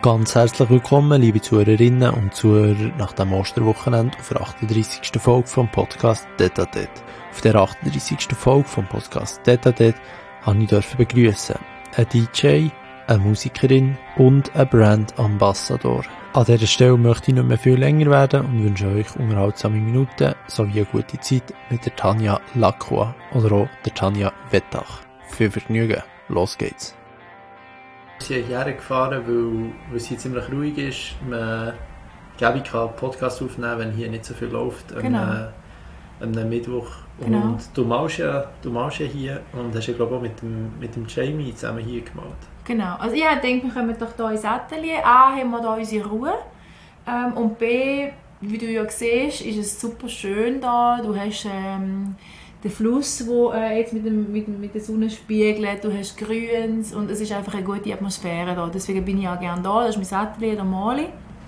Ganz herzlich willkommen, liebe Zuhörerinnen und Zuhörer, nach dem Osterwochenende auf der 38. Folge vom Podcast Tete à Tete. Auf der 38. Folge vom Podcast Tete à Tete durfte ich begrüßen einen DJ, eine Musikerin und einen Brand-Ambassador. An dieser Stelle möchte ich nicht mehr viel länger werden und wünsche euch unterhaltsame Minuten sowie eine gute Zeit mit der Tanja Lacroix oder auch der Tanja Wettach. Viel Vergnügen, los geht's! Wir sind hierher gefahren, weil es hier ziemlich ruhig ist. Man kann Podcast aufnehmen, wenn hier nicht so viel läuft. Genau. Am Mittwoch. Genau. Und du malst ja hier und hast ja, glaube ich, auch mit dem Jamie zusammen hier gemalt. Genau. Also ich denke, wir kommen doch hier ins Atelier. A, haben wir hier unsere Ruhe. Und B, wie du ja siehst, ist es super schön da. Du hast den Fluss, der jetzt mit der Sonne spiegelt. Du hast Grüns und es ist einfach eine gute Atmosphäre da. Deswegen bin ich auch gerne da. Das ist mein Atelier, da male ich.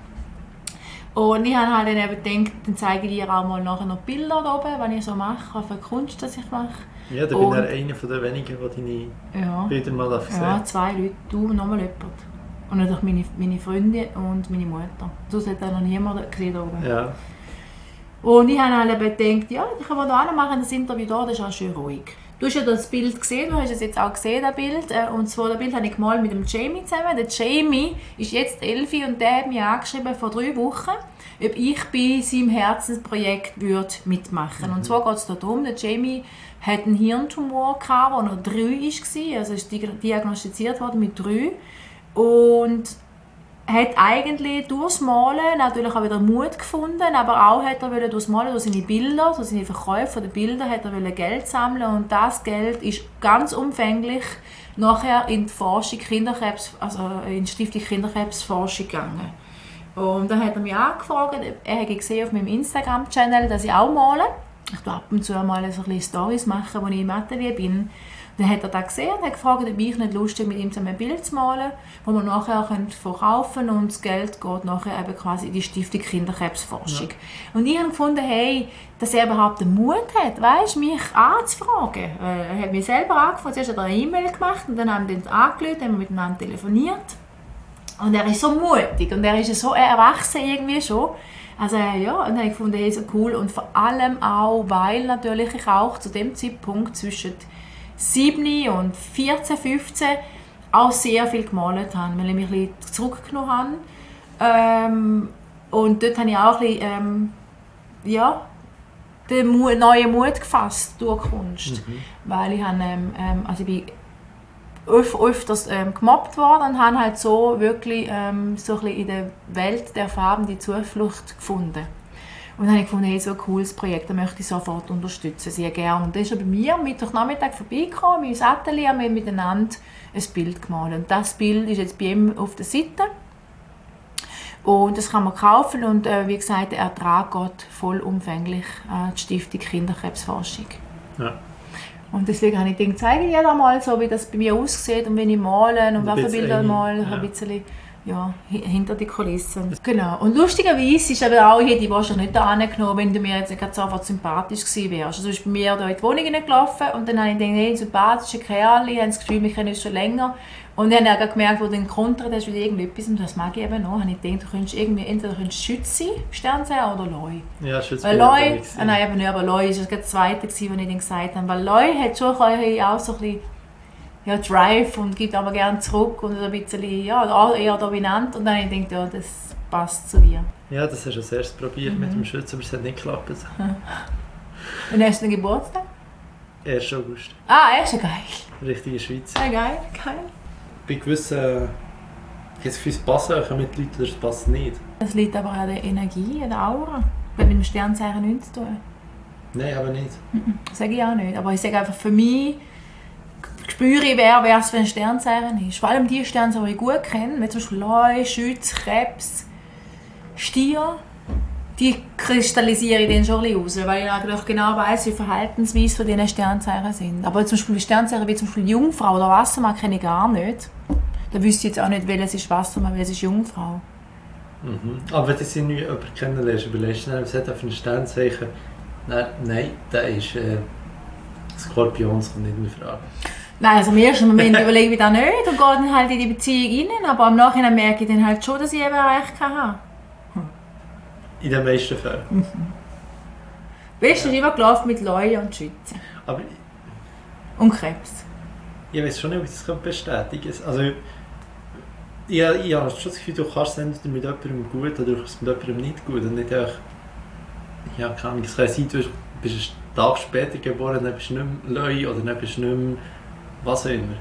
Und ich habe halt dann eben gedacht, dann zeige ich dir auch mal nachher noch Bilder da oben, was ich so mache, für Kunst, das ich mache. Ja, da bin ich einer von den wenigen, die deine Bilder mal sehen. Ja, 2 Leute, du und nochmal jemand. Und natürlich meine Freundin und meine Mutter. Sonst hat noch niemand gesehen da oben. Ja. Und ich habe halt eben gedacht, ja, ich kann mal da machen, das Interview da, das ist auch schön ruhig. Du hast ja das Bild gesehen, du hast es jetzt auch gesehen, das Bild. Und zwar das Bild habe ich gemalt mit dem Jamie zusammen. Der Jamie ist jetzt 11 und der hat mich angeschrieben vor 3 Wochen, ob ich bei seinem Herzensprojekt mitmachen würde. Und zwar geht es darum, der Jamie hat einen Hirntumor gehabt, als er 3 war, also ist diagnostiziert worden mit 3. Und hat eigentlich durchs Malen natürlich auch wieder Mut gefunden, aber auch hat er durchs Malen, durch seine Bilder, durch seine Verkäufe der Bilder, hat er Geld sammeln und das Geld ist ganz umfänglich nachher in die Forschung Kinderkrebs, also in die Stiftung Kinderkrebsforschung gegangen. Und dann hat er mich angefragt, er hat gesehen auf meinem Instagram-Channel, dass ich auch male. Ich tue ab und zu mal so ein bisschen Storys machen, wo ich im Atelier bin. Dann hat er das gesehen und hat gefragt, ob ich nicht Lust habe, mit ihm zusammen ein Bild zu malen, das wir nachher verkaufen können und das Geld geht nachher eben quasi in die Stiftung Kinderkrebsforschung. Ja. Und ich habe gefunden, hey, dass er überhaupt den Mut hat, weißt, mich anzufragen. Er hat mich selber angefragt, zuerst hat er eine E-Mail gemacht und dann haben wir angerufen, haben wir miteinander telefoniert. Und er ist so mutig und er ist so erwachsen irgendwie schon. Also ja, und dann habe ich gefunden, hey, so cool. Und vor allem auch, weil natürlich ich auch zu dem Zeitpunkt zwischen 7 und 14, 15 auch sehr viel gemalt habe, weil ich mich ein bisschen zurückgenommen habe. Und dort habe ich auch ein bisschen, den neuen Mut gefasst durch Kunst. Weil ich habe, also ich bin öfters gemobbt worden und habe halt so wirklich so ein bisschen in der Welt der Farben die Zuflucht gefunden. Und dann habe ich gefunden, hey, so ein cooles Projekt, das möchte ich sofort unterstützen, sehr gerne. Und dann ist er bei mir am Mittwochnachmittag vorbeigekommen, in mein Atelier, haben wir miteinander ein Bild gemalt. Und das Bild ist jetzt bei ihm auf der Seite. Und das kann man kaufen und wie gesagt, der Ertrag geht vollumfänglich an die Stiftung Kinderkrebsforschung. Ja. Und deswegen habe ich gedacht, zeige ich dir da mal so, wie das bei mir aussieht und wenn ich male und welche Bilder ich male, ein bisschen hinter die Kulissen. Genau. Und lustigerweise ist aber auch, ich hätte dich wahrscheinlich nicht angenommen, wenn du mir jetzt nicht sofort sympathisch gewesen wärst. Also ist bei mir da in die Wohnung gelaufen und dann habe ich gedacht, hey, ein sympathischer Kerl, ich habe das Gefühl, wir kennen uns schon länger. Und dann habe ich auch gemerkt, wo du kontert hast, wieder irgendetwas, und das mag ich eben noch, habe ich gedacht, du könntest entweder Schütz sein, Sternzeichen oder Loi. Ja, Schütz war Loi, nein, eben nicht, aber Loi war das Zweite, was ich dann gesagt habe. Weil Loi hat schon auch so ein bisschen Drive und gibt aber gerne zurück und ein bisschen eher dominant. Und dann habe ich gedacht, das passt zu dir. Ja, das hast du als erstes probiert mit dem Schütz, aber es hat nicht geklappt. Und hast du einen Geburtstag? 1. August. Ah, 1. geil. Richtige Schweiz. Ja, geil. Bei gewissen, ich habe das Gefühl, es passt auch mit Leuten, oder es passt nicht. Das liegt aber an der Energie, an der Aura. Das hat mit dem Sternzeichen nichts zu tun. Nein, aber nicht. Das sage ich auch nicht. Aber ich sage einfach, für mich spüre ich, wer es für ein Sternzeichen ist. Vor allem die Sternzeichen, die ich gut kenne, wie zum Beispiel Leu, Schütz, Krebs, Stier, die kristallisiere ich dann schon ein bisschen raus, weil ich eigentlich genau weiss, wie Verhaltensweise von diesen Sternzeichen sind. Aber zum Beispiel Sternzeichen wie zum Beispiel Jungfrau oder Wassermann kenne ich gar nicht. Da wüsste ich jetzt auch nicht, welches ist Wassermann, welches ist Jungfrau. Aber wenn du sie nicht kennenlernst, überlegst du dann, was hat er für ein Sternzeichen? Nein, der ist Skorpion, das kommt nicht in Frage. Nein, also im ersten Moment überlege ich das nicht und gehe dann halt in die Beziehung rein, aber am Nachhinein merke ich dann halt schon, dass ich eben recht hatte. In den meisten Fällen. Beste ist immer gelaufen mit Leuen und Schützen. Aber und Krebs. ich weiß schon nicht, ob ich das bestätigen kann. Also, ich habe schon das Gefühl, du kannst es entweder mit jemandem gut oder du kannst es mit jemandem nicht gut. Und nicht einfach, ja, keine Ahnung, es kann sein, du bist einen Tag später geboren, dann bist du nicht mehr Leu oder dann bist du nicht mehr was auch immer.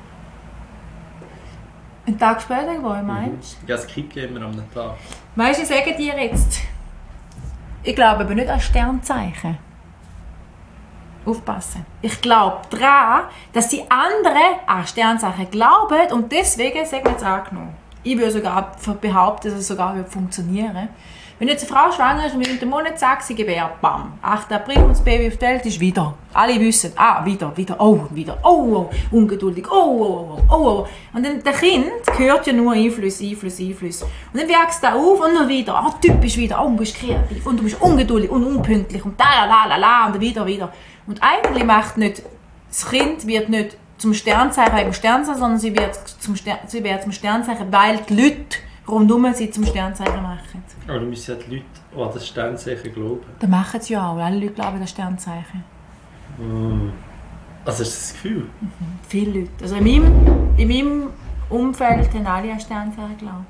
Einen Tag später geboren, meinst du? Ja, es kippt ja immer am Tag. Weißt du, ich sage dir jetzt, ich glaube aber nicht an Sternzeichen. Aufpassen. Ich glaube daran, dass die anderen an Sternzeichen glauben und deswegen sagen wir jetzt angenommen. Ich würde sogar behaupten, dass es sogar funktionieren würde. Wenn jetzt eine Frau schwanger ist und mit einem Monat sagt, sie gebärt, bam, 8. April und das Baby auf die Welt ist wieder. Alle wissen, wieder, oh, ungeduldig, oh. Und dann der Kind hört ja nur Einfluss. Und dann wächst er auf und dann wieder, typisch wieder, du bist kreativ und du bist ungeduldig und unpünktlich und la und wieder. Und eigentlich macht nicht, das Kind wird nicht zum Sternzeichen wegen Sternzeichen, sondern sie wird zum Sternzeichen, weil die Leute rundum sie zum Sternzeichen machen. Aber du müssen ja die Leute, die an das Sternzeichen glauben. Das machen sie ja auch. Alle Leute glauben an das Sternzeichen. Also ist das Gefühl? Viele Leute. Also in meinem Umfeld haben alle an Sternzeichen geglaubt.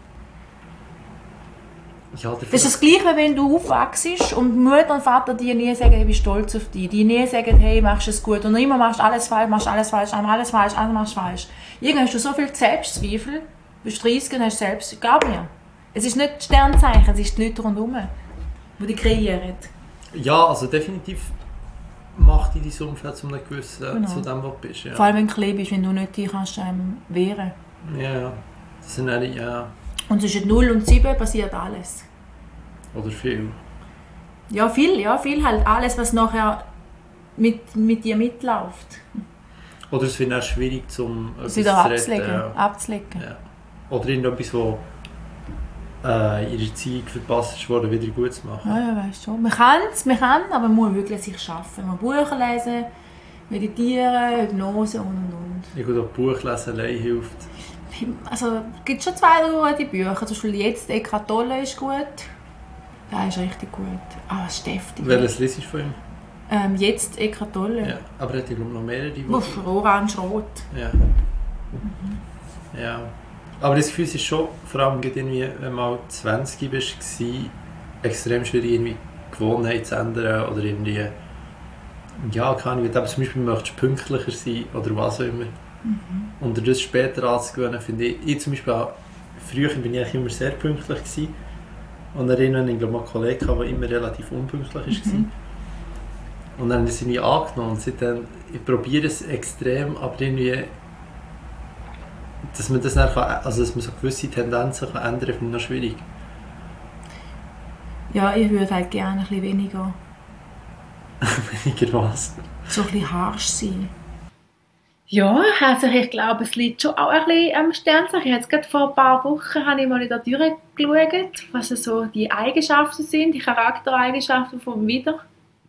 Ja, das ist das Gleiche, wenn du aufwachst und Mutter und Vater dir nie sagen, ich bin stolz auf dich. Die nie sagen, hey, machst du es gut. Und immer machst du alles falsch, alles machst du falsch. Irgendwann hast du so viel Selbstzweifel, du bist 30 und hast selbst, glaub mir. Es ist nicht das Sternzeichen, es ist die Leute rundherum, die die kreieren. Ja, also definitiv macht dich dein Umfeld zu einem gewissen, zu dem, was du bist. Ja. Vor allem, wenn du klein bist, wenn du nicht dich kannst, wehren. Ja, das sind alle, ja. Und zwischen 0 und 7 passiert alles. Oder viel. Ja, viel halt. Alles, was nachher mit dir mitläuft. Oder es wird auch schwierig, um etwas wieder abzulegen. Ja. Oder irgendetwas, wo in der Erziehung verpasst wurde, wieder gut zu machen. Ja, weißt du. Man kann, aber man muss wirklich sich schaffen. Man muss Bücher lesen, meditieren, Hypnose und. Ja gut, auch Buchlesen allein hilft. Also, es gibt schon 2 gute Bücher. Zum Beispiel jetzt Eckhart Tolle ist gut. Der ist richtig gut. Aber es ist deftig. Welches liest du von ihm? Jetzt Eckhart Tolle. Ja, aber er hat noch mehrere. Orange-Rot. Ja. Ja. Aber das Gefühl ist schon, vor allem irgendwie, wenn du mal 20 warst, extrem schwierig, irgendwie Gewohnheiten zu ändern oder irgendwie, ja, keine Ahnung, aber zum Beispiel möchtest du pünktlicher sein oder was auch immer. Und das später anzugewöhnen, finde ich zum Beispiel auch, früher bin ich immer sehr pünktlich gewesen. Und dann erinnere ich mal einen Kollegen, der immer relativ unpünktlich war. Und dann haben sie mich angenommen und seitdem, ich probiere es extrem, aber irgendwie, dass man das dann kann, also dass man so gewisse Tendenzen kann ändern kann, finde ich noch schwierig. Ja, ich würde halt gerne ein bisschen weniger. Weniger was? So ein bisschen harsch sein. Ja, also ich glaube, es liegt schon auch ein bisschen am Sternzeichen. Jetzt gerade vor ein paar Wochen habe ich mal da durchgeschaut, was so die Eigenschaften sind, die Charaktereigenschaften vom Widder.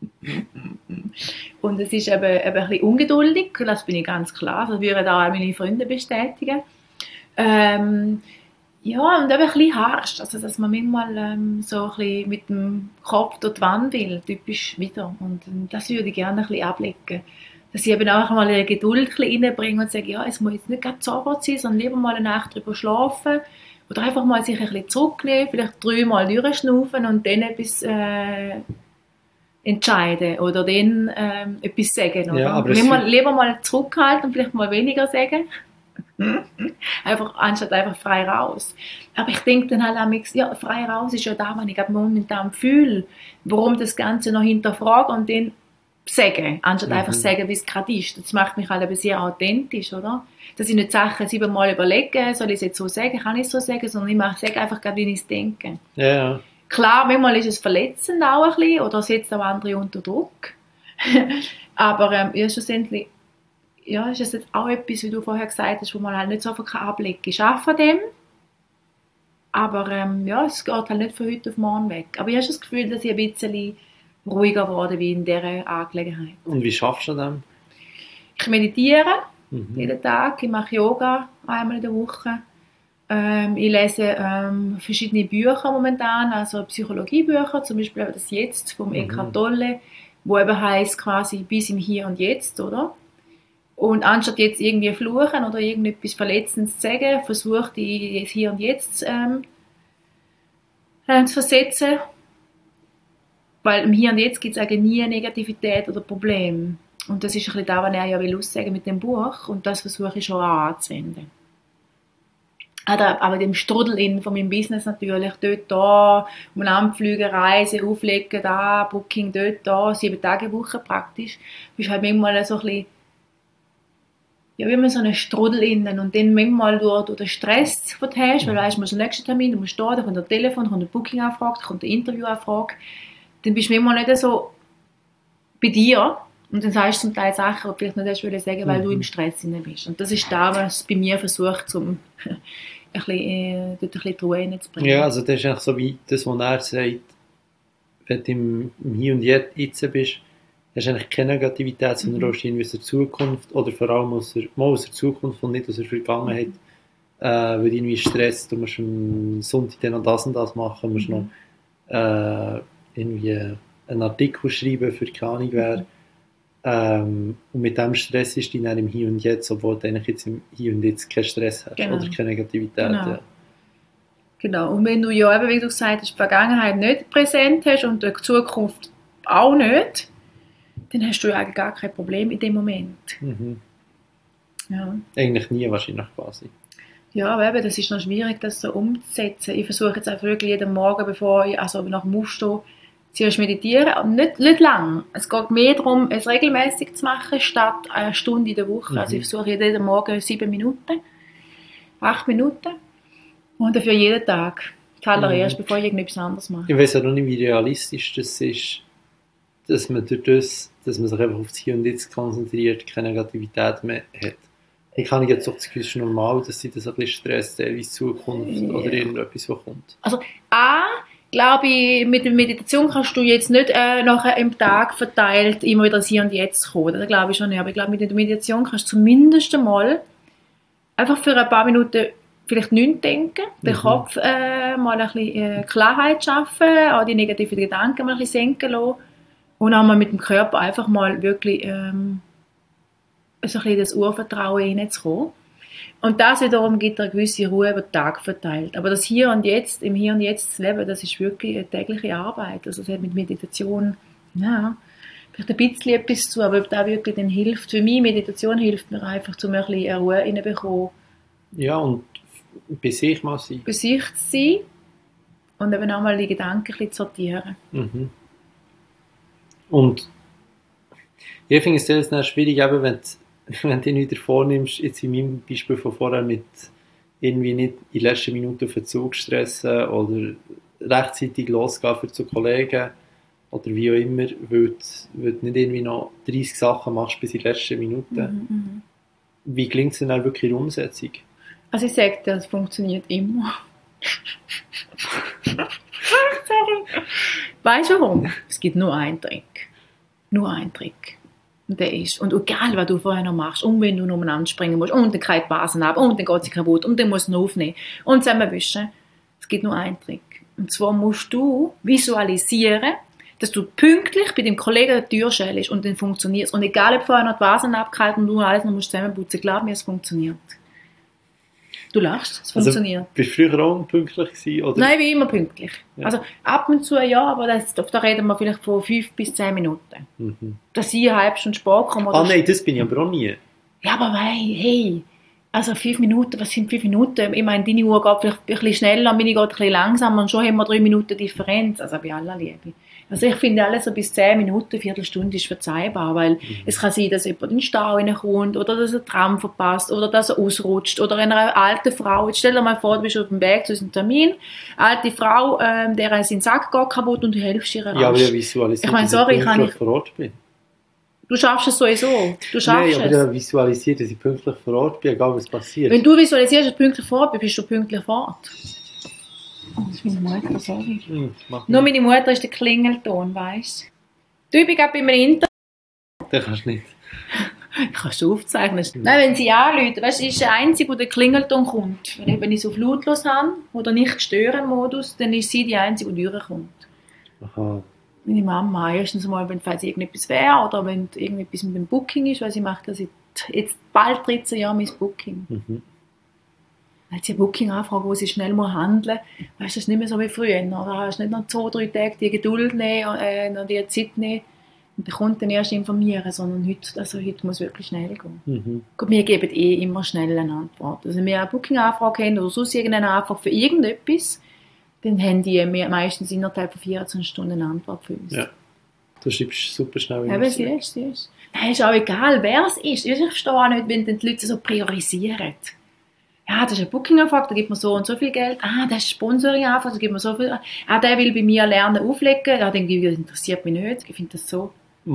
Und es ist eben ein bisschen ungeduldig, das bin ich ganz klar, das würden auch meine Freunde bestätigen. Ja, und eben ein bisschen harsch, also dass man manchmal so ein bisschen mit dem Kopf durch die Wand will, typisch Widder. Und das würde ich gerne ein bisschen ablegen. Dass ich eben auch mal eine Geduld reinbringe und sage, ja, es muss jetzt nicht gerade sofort sein, sondern lieber mal eine Nacht drüber schlafen oder einfach mal sich ein bisschen zurücknehmen, vielleicht 3-mal durchschnaufen und dann etwas entscheiden oder dann etwas sagen. Oder? Ja, aber lieber mal zurückhalten und vielleicht mal weniger sagen. Anstatt einfach frei raus. Aber ich denke dann halt auch, ja, frei raus ist ja da, was ich momentan fühle, warum das Ganze noch hinterfragen und dann sagen, anstatt einfach sagen, wie es gerade ist. Das macht mich halt sehr authentisch, oder? Dass ich nicht Sachen 7-mal überlege, soll ich es jetzt so sagen, kann ich es so sagen, sondern ich sage einfach gerade, wie ich es denke. Ja. Klar, manchmal ist es verletzend auch ein bisschen, oder setzt auch andere unter Druck. Aber ja, schlussendlich ist es jetzt auch etwas, wie du vorher gesagt hast, wo man halt nicht so viel ablegen kann. Ich arbeite an dem, aber es geht halt nicht von heute auf morgen weg. Aber ich habe das Gefühl, dass ich ein bisschen ruhiger geworden wie in dieser Angelegenheit. Und wie schaffst du das? Ich meditiere jeden Tag. Ich mache Yoga einmal in der Woche. Ich lese verschiedene Bücher momentan, also Psychologiebücher, zum Beispiel das «Jetzt» vom Eckhart Tolle, wo eben heisst quasi «Bis im Hier und Jetzt», oder? Und anstatt jetzt irgendwie fluchen oder irgendetwas Verletzendes zu sagen, versuche ich das Hier und Jetzt zu versetzen. Weil im Hier und Jetzt gibt es eigentlich nie Negativität oder Probleme. Und das ist ein bisschen das, was er ja will aussagen mit dem Buch. Und das versuche ich schon anzuwenden. Aber dem Strudel von meinem Business natürlich, dort, da, Anflüge, Reise, Auflegen, da, Booking, dort, da, 7 Tage Woche praktisch, bist halt manchmal so ein bisschen, ja, wie man so einen Strudel innen und dann manchmal durch den Stress, den du hast, weil du weißt, du musst den nächsten Termin, du musst da kommt ein Telefon, da kommt eine Booking-Anfrage, da kommt eine Interview-Anfrage, dann bist du manchmal nicht so bei dir und dann sagst du zum Teil Sachen, die du vielleicht nicht hast wollen sagen, weil du im Stress drin bist. Und das ist das, was bei mir versucht, um dort ein bisschen die Ruhe reinzubringen. Ja, also das ist eigentlich so wie das, was er sagt, wenn du im Hier und Jetzt bist, hast du eigentlich keine Negativität, sondern auch irgendwie aus der Zukunft oder vor allem aus der Zukunft und nicht aus der Vergangenheit. Weil irgendwie Stress, du musst am Sonntag dann noch das und das machen, musst noch irgendwie einen Artikel schreiben für keine Ahnung wer. Und mit dem Stress ist du dann im Hier und Jetzt, obwohl du eigentlich jetzt im Hier und Jetzt keinen Stress hast oder keine Negativität. Genau. Ja. Genau. Und wenn du ja eben, wie du gesagt hast, die Vergangenheit nicht präsent hast und die Zukunft auch nicht, dann hast du ja eigentlich gar kein Problem in dem Moment. Ja. Eigentlich nie wahrscheinlich quasi. Ja, aber eben, das ist noch schwierig, das so umzusetzen. Ich versuche jetzt einfach wirklich jeden Morgen, bevor ich nach dem Aufstehen, zuerst meditieren. Nicht lang. Es geht mehr darum, es regelmäßig zu machen, statt eine Stunde in der Woche. Also ich versuche jeden Morgen 7 Minuten, 8 Minuten. Und dafür jeden Tag. Zuallererst, bevor ich irgendetwas anderes mache. Ich weiß auch noch nicht, wie realistisch das ist, dass man durch das, dass man sich einfach auf das Hier und Jetzt konzentriert, keine Negativität mehr hat. Ich habe jetzt doch das Gefühl, es ist normal, dass sie das ein bisschen Stress teilweise Zukunft oder irgendetwas, was kommt. Also glaube ich, mit der Meditation kannst du jetzt nicht nachher im Tag verteilt immer wieder das Hier und Jetzt kommen. Das glaube ich schon nicht. Aber ich glaube, mit der Meditation kannst du zumindest einmal einfach für ein paar Minuten vielleicht nichts denken, den Kopf mal ein bisschen Klarheit schaffen, auch die negativen Gedanken mal ein bisschen senken lassen und auch mal mit dem Körper einfach mal wirklich so ein bisschen das Urvertrauen hineinzukommen. Und das wiederum gibt eine gewisse Ruhe über den Tag verteilt. Aber das Hier und Jetzt, im Hier und Jetzt zu leben, das ist wirklich eine tägliche Arbeit. Also es hat mit Meditation, ja, vielleicht ein bisschen etwas zu, aber ob das wirklich dann hilft. Für mich, Meditation hilft mir einfach, um ein bisschen Ruhe reinzubekommen. Ja, und bei sich mal sein. Bei sich zu sein und eben auch mal die Gedanken ein bisschen zu sortieren. Und ich finde es sehr schwierig, eben, wenn du dich wieder vornimmst, jetzt in meinem Beispiel von vorher mit irgendwie nicht in den letzten Minuten auf den Zug stressen oder rechtzeitig losgehen für zu Kollegen oder wie auch immer, weil du nicht irgendwie noch 30 Sachen machst bis in die letzten Minuten. Wie gelingt es denn dann wirklich in der Umsetzung? Also ich sage dir, das funktioniert immer. Sorry. Weißt du warum? Es gibt nur einen Trick. Nur einen Trick. Und der ist, und egal, was du vorher noch machst, und wenn du noch umeinander springen musst, und dann kriegt die Basen ab, und dann geht sie kaputt, und dann musst du noch aufnehmen, und zusammenwischen. Es gibt nur einen Trick. Und zwar musst du visualisieren, dass du pünktlich bei dem Kollegen an der Tür schälst und dann funktioniert es. Und egal, ob vorher noch die Vasen abgehalten und du alles noch musst zusammenputzen, glaub mir, es funktioniert. Du lachst, es funktioniert. Also, bist du früher auch pünktlich gewesen? Oder? Nein, wie immer pünktlich. Ja. Also ab und zu ja, aber da reden wir vielleicht von 5 bis 10 Minuten. Dass ich eine halbe Stunde spät komme. Nein, das bin ich aber auch nie. Ja, aber hey, also 5 Minuten, was sind 5 Minuten? Ich meine, deine Uhr geht vielleicht ein bisschen schneller, meine geht ein bisschen langsamer und schon haben wir 3 Minuten Differenz, also bei aller Liebe. Also ich finde alles so bis 10 Minuten, Viertelstunde ist verzeihbar, weil es kann sein, dass jemand in den Stau reinkommt oder dass er ein Tram verpasst oder dass er ausrutscht oder einer alten Frau, jetzt stell dir mal vor, du bist auf dem Weg zu unserem Termin, alte Frau, der sein Sack geht kaputt und du hilfst ihr rasch. Ja, aber ja visualisiert, ich meine, sorry, dass ich vor Ort bin. Du schaffst es sowieso. Du schaffst Nein, aber ja visualisiert, dass ich pünktlich vor Ort bin, egal was passiert. Wenn du visualisierst, dass du pünktlich vor Ort bist, bist du pünktlich vor Ort. Oh, das ist meine Mutter, sorry. Nur meine Mutter ist der Klingelton, weißt du? Du, ich bin gerade bei einem Interview. Den kannst du nicht. Ich kann schon aufzeichnen. Nein, wenn sie anrufen, weißt du, ist der Einzige, der Klingelton kommt. Wenn ich es auf lautlos habe oder nicht stören Modus, dann ist sie die Einzige, die durchkommt. Aha. Meine Mama, erstens mal, wenn falls irgendetwas wäre oder wenn irgendetwas mit dem Booking ist, weil sie macht das jetzt bald 13 Jahre mein Booking. Mhm. Dann hat sie eine Booking-Anfrage, wo sie schnell handeln muss. Weißt du, das ist nicht mehr so wie früher. Da hast du nicht noch 2-3 Tage die Geduld nehmen, noch die Zeit nehmen und den Kunden erst informieren, sondern heute muss wirklich schnell gehen. Mhm. Gut, wir geben immer schnell eine Antwort. Also wenn wir eine Booking-Anfrage haben oder sonst irgendeine Anfrage für irgendetwas, dann haben die meistens innerhalb von 24 Stunden eine Antwort für uns. Ja. Du schreibst super schnell. Ja, aber sie ist. Nein, ist auch egal, wer es ist. Ich verstehe auch nicht, wenn die Leute so priorisieren. Ja, das ist eine Booking-Anfrage, da gibt man so und so viel Geld. Ah, das ist Sponsoring-Anfrage, da gibt man so viel. Ah, der will bei mir lernen auflegen. Ja, dann das interessiert mich nicht. Ich finde das so. Du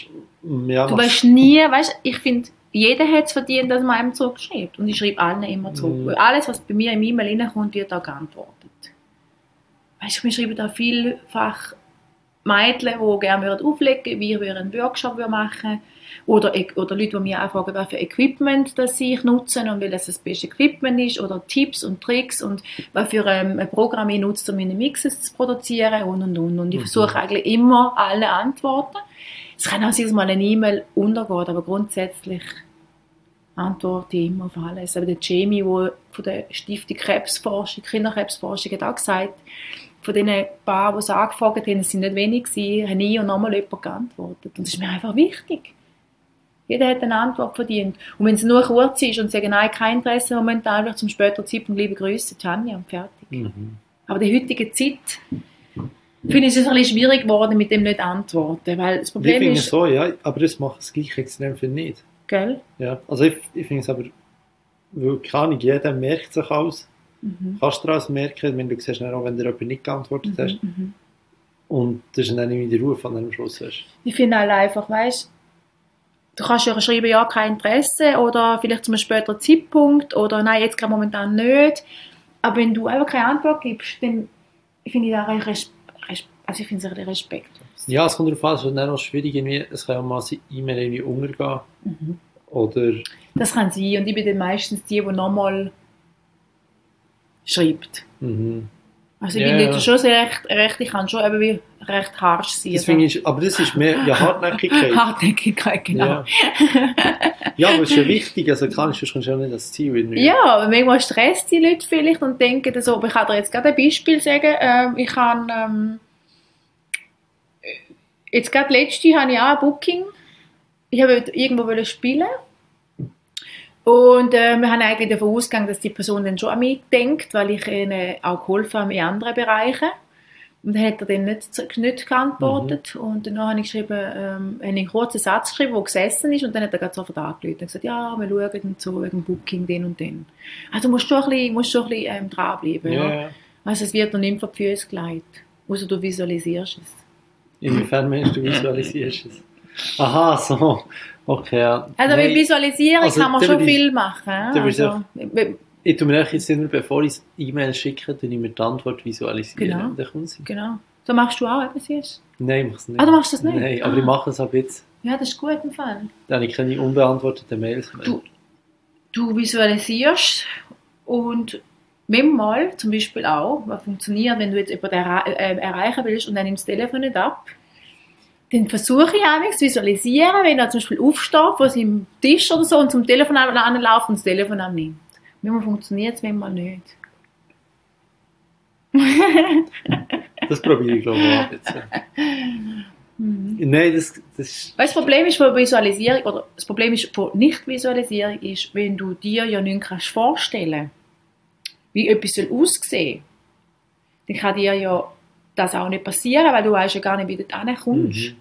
weißt nie, ich finde, jeder hat es verdient, dass man einem zurückschreibt. Und ich schreibe allen immer zurück. Weil alles, was bei mir in E-Mail reinkommt, wird auch geantwortet. Weißt du, wir schreiben da vielfach Mädchen, die gerne auflegen würden, wie wir einen Workshop machen oder Leute, die mich auch fragen, was für Equipment das ich nutze und weil das beste Equipment ist oder Tipps und Tricks und was für ein Programm ich nutze, um meine Mixes zu produzieren und ich versuche eigentlich immer alle Antworten. Es kann auch sein, dass mal eine E-Mail untergeht, aber grundsätzlich antworte ich immer auf alles. Aber der Jamie, der von der Stiftung Krebsforschung, Kinderkrebsforschung, hat auch gesagt, von diesen paar, die es angefragt haben, es sind nicht wenig gewesen, haben nie und nochmal jemand geantwortet. Und das ist mir einfach wichtig. Jeder hat eine Antwort verdient. Und wenn es nur kurz ist und sagen, nein, kein Interesse momentan, wird zum späteren Zeitpunkt liebe Grüße, Tanja, und fertig. Mhm. Aber die heutige Zeit, finde ich es ein bisschen schwierig geworden, mit dem nicht antworten. Weil das Problem ich finde ist... es so, ja, aber das macht es gleich extrem viel nicht. Gell? Ja, also ich finde es aber, weil keine Ahnung, jeder merkt sich alles. Mhm. Kannst du daraus merken, wenn du siehst, auch wenn du jemand nicht geantwortet hast. Mhm. Und das ist dann nicht der Ruf an dem Schluss hast. Ich finde halt einfach, weißt du, kannst ja schreiben, ja, kein Interesse oder vielleicht zu einem späteren Zeitpunkt oder nein, jetzt gerade momentan nicht. Aber wenn du einfach keine Antwort gibst, dann finde ich das ich finde es ein bisschen respektlos. Ja, es kommt darauf an, es ist dann auch schwierig, irgendwie, es kann ja mal eine E-Mail irgendwie untergehen. Mhm. Oder... Das kann sein und ich bin dann meistens die nochmal schreibt. Mhm. Also ich bin nicht schon sehr recht, ich kann schon eben recht harsch sein. Das finde ich, aber das ist mehr Hartnäckigkeit. Hartnäckigkeit, genau. Ja, aber es ist ja wichtig, also klar, sonst kommst du ja nicht das Ziel. Irgendwie. Ja, aber manchmal stresst die Leute vielleicht und denken so, aber ich kann dir jetzt gerade ein Beispiel sagen, ich kann jetzt gerade letzte habe ich auch ein Booking, ich habe irgendwo spielen. Und wir haben eigentlich davon ausgegangen, dass die Person dann schon an mich denkt, weil ich ihnen auch geholfen habe in anderen Bereichen. Und dann hat er dann nicht geantwortet. Mhm. Und dann habe ich geschrieben, einen kurzen Satz geschrieben, der gesessen ist. Und dann hat er gerade sofort angerufen und gesagt, ja, wir schauen und so wegen Booking den und den. Also du musst schon ein bisschen dranbleiben. Yeah. Ja. Also es wird noch nicht vor die Füße gelegt. Außer du visualisierst es. Inwiefern meinst du visualisierst es? Aha, so. Okay, ja. Also mit Visualisierung kann man schon viel machen. Ich tue mir jetzt immer, bevor ich E-Mail schicke, tue ich mir die Antwort visualisieren. Genau. So machst du auch etwas? Nein, ich mache es nicht. Ah, du machst das nicht? Nein, aber ich mache es ab jetzt. Ja, das ist gut im Fall. Dann habe ich keine unbeantworteten Mails mehr. Du visualisierst und manchmal zum Beispiel auch, was funktioniert, wenn du jetzt jemanden erreichen willst und dann nimmst du das Telefon nicht ab, dann versuche ich einmal zu visualisieren, wenn er zum Beispiel aufsteht von seinem Tisch oder so und zum Telefon anläuft und das Telefon annimmt. Manchmal funktioniert es, manchmal nicht. Das probiere ich, glaube ich, auch jetzt. Nein, das das Problem ist von Visualisierung, oder das Problem ist von Nicht-Visualisierung ist, wenn du dir ja nichts vorstellen kannst, wie etwas aussehen soll, dann kann dir ja das auch nicht passieren, weil du weißt ja gar nicht, wie du da hinkommst. Mhm.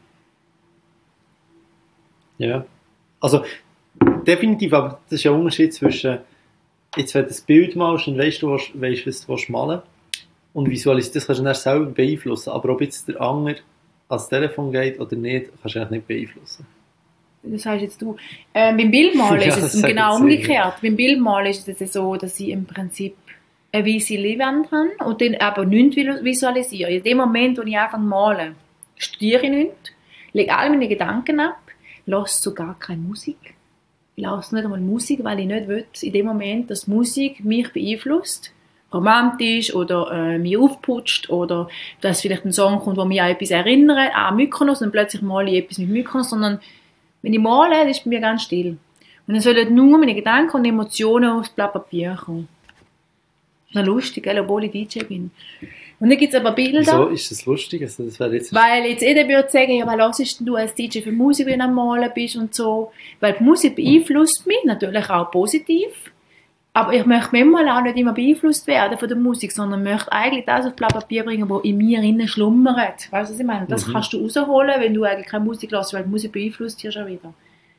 Ja, also definitiv, aber das ist ja ein Unterschied zwischen, jetzt wenn du das Bild malst und weißt, was du malen willst und visualisierst, das kannst du dann selber beeinflussen, aber ob jetzt der andere ans Telefon geht oder nicht, kannst du eigentlich nicht beeinflussen. Das heißt jetzt du, beim Bildmalen ist es genau umgekehrt. Beim Bildmalen ist es so, dass ich im Prinzip eine weiße Leinwand habe und dann aber nichts visualisiere. In dem Moment, wo ich anfange zu malen, studiere ich nichts, lege alle meine Gedanken ab, höre sogar keine Musik. Ich lasse nicht einmal Musik, weil ich nicht will, in dem Moment, dass Musik mich beeinflusst, romantisch oder mich aufputscht oder dass vielleicht ein Song kommt, der mich an etwas erinnert, an Mykonos und plötzlich male ich etwas mit Mykonos, sondern wenn ich male, das ist bei mir ganz still. Und dann sollen nur meine Gedanken und Emotionen aufs Blatt Papier kommen. Das ist lustig, obwohl ich DJ bin. Und dann gibt es aber Bilder. Wieso ist das lustig? Also das jetzt weil jetzt jeder würde sagen, ja, was hörst du als DJ für Musik, wenn du am Malen bist und so. Weil die Musik beeinflusst mich, natürlich auch positiv. Aber ich möchte manchmal auch nicht immer beeinflusst werden von der Musik, sondern möchte eigentlich das auf Blatt Papier bringen, was in mir innen schlummert. Weißt du, was ich meine? Das kannst du rausholen, wenn du eigentlich keine Musik hörst, weil die Musik beeinflusst dich schon wieder.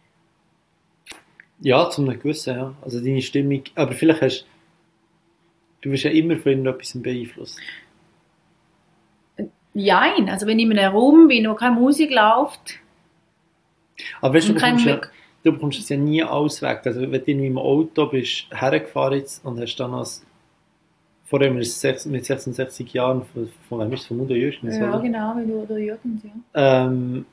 Ja, zu einem gewissen, ja. Also deine Stimmung, aber vielleicht du wirst ja immer von irgendetwas beeinflusst. Nein, also wenn ich in einem Raum bin, wo keine Musik läuft. Aber weißt du, bekommst es ja nie alles weg. Also wenn du im Auto bist, hergefahren jetzt und hast dann vor allem mit 66 Jahren, von wem ist es? Von Udo Jürgens, ja, oder? genau, mit Udo Jürgens, ja.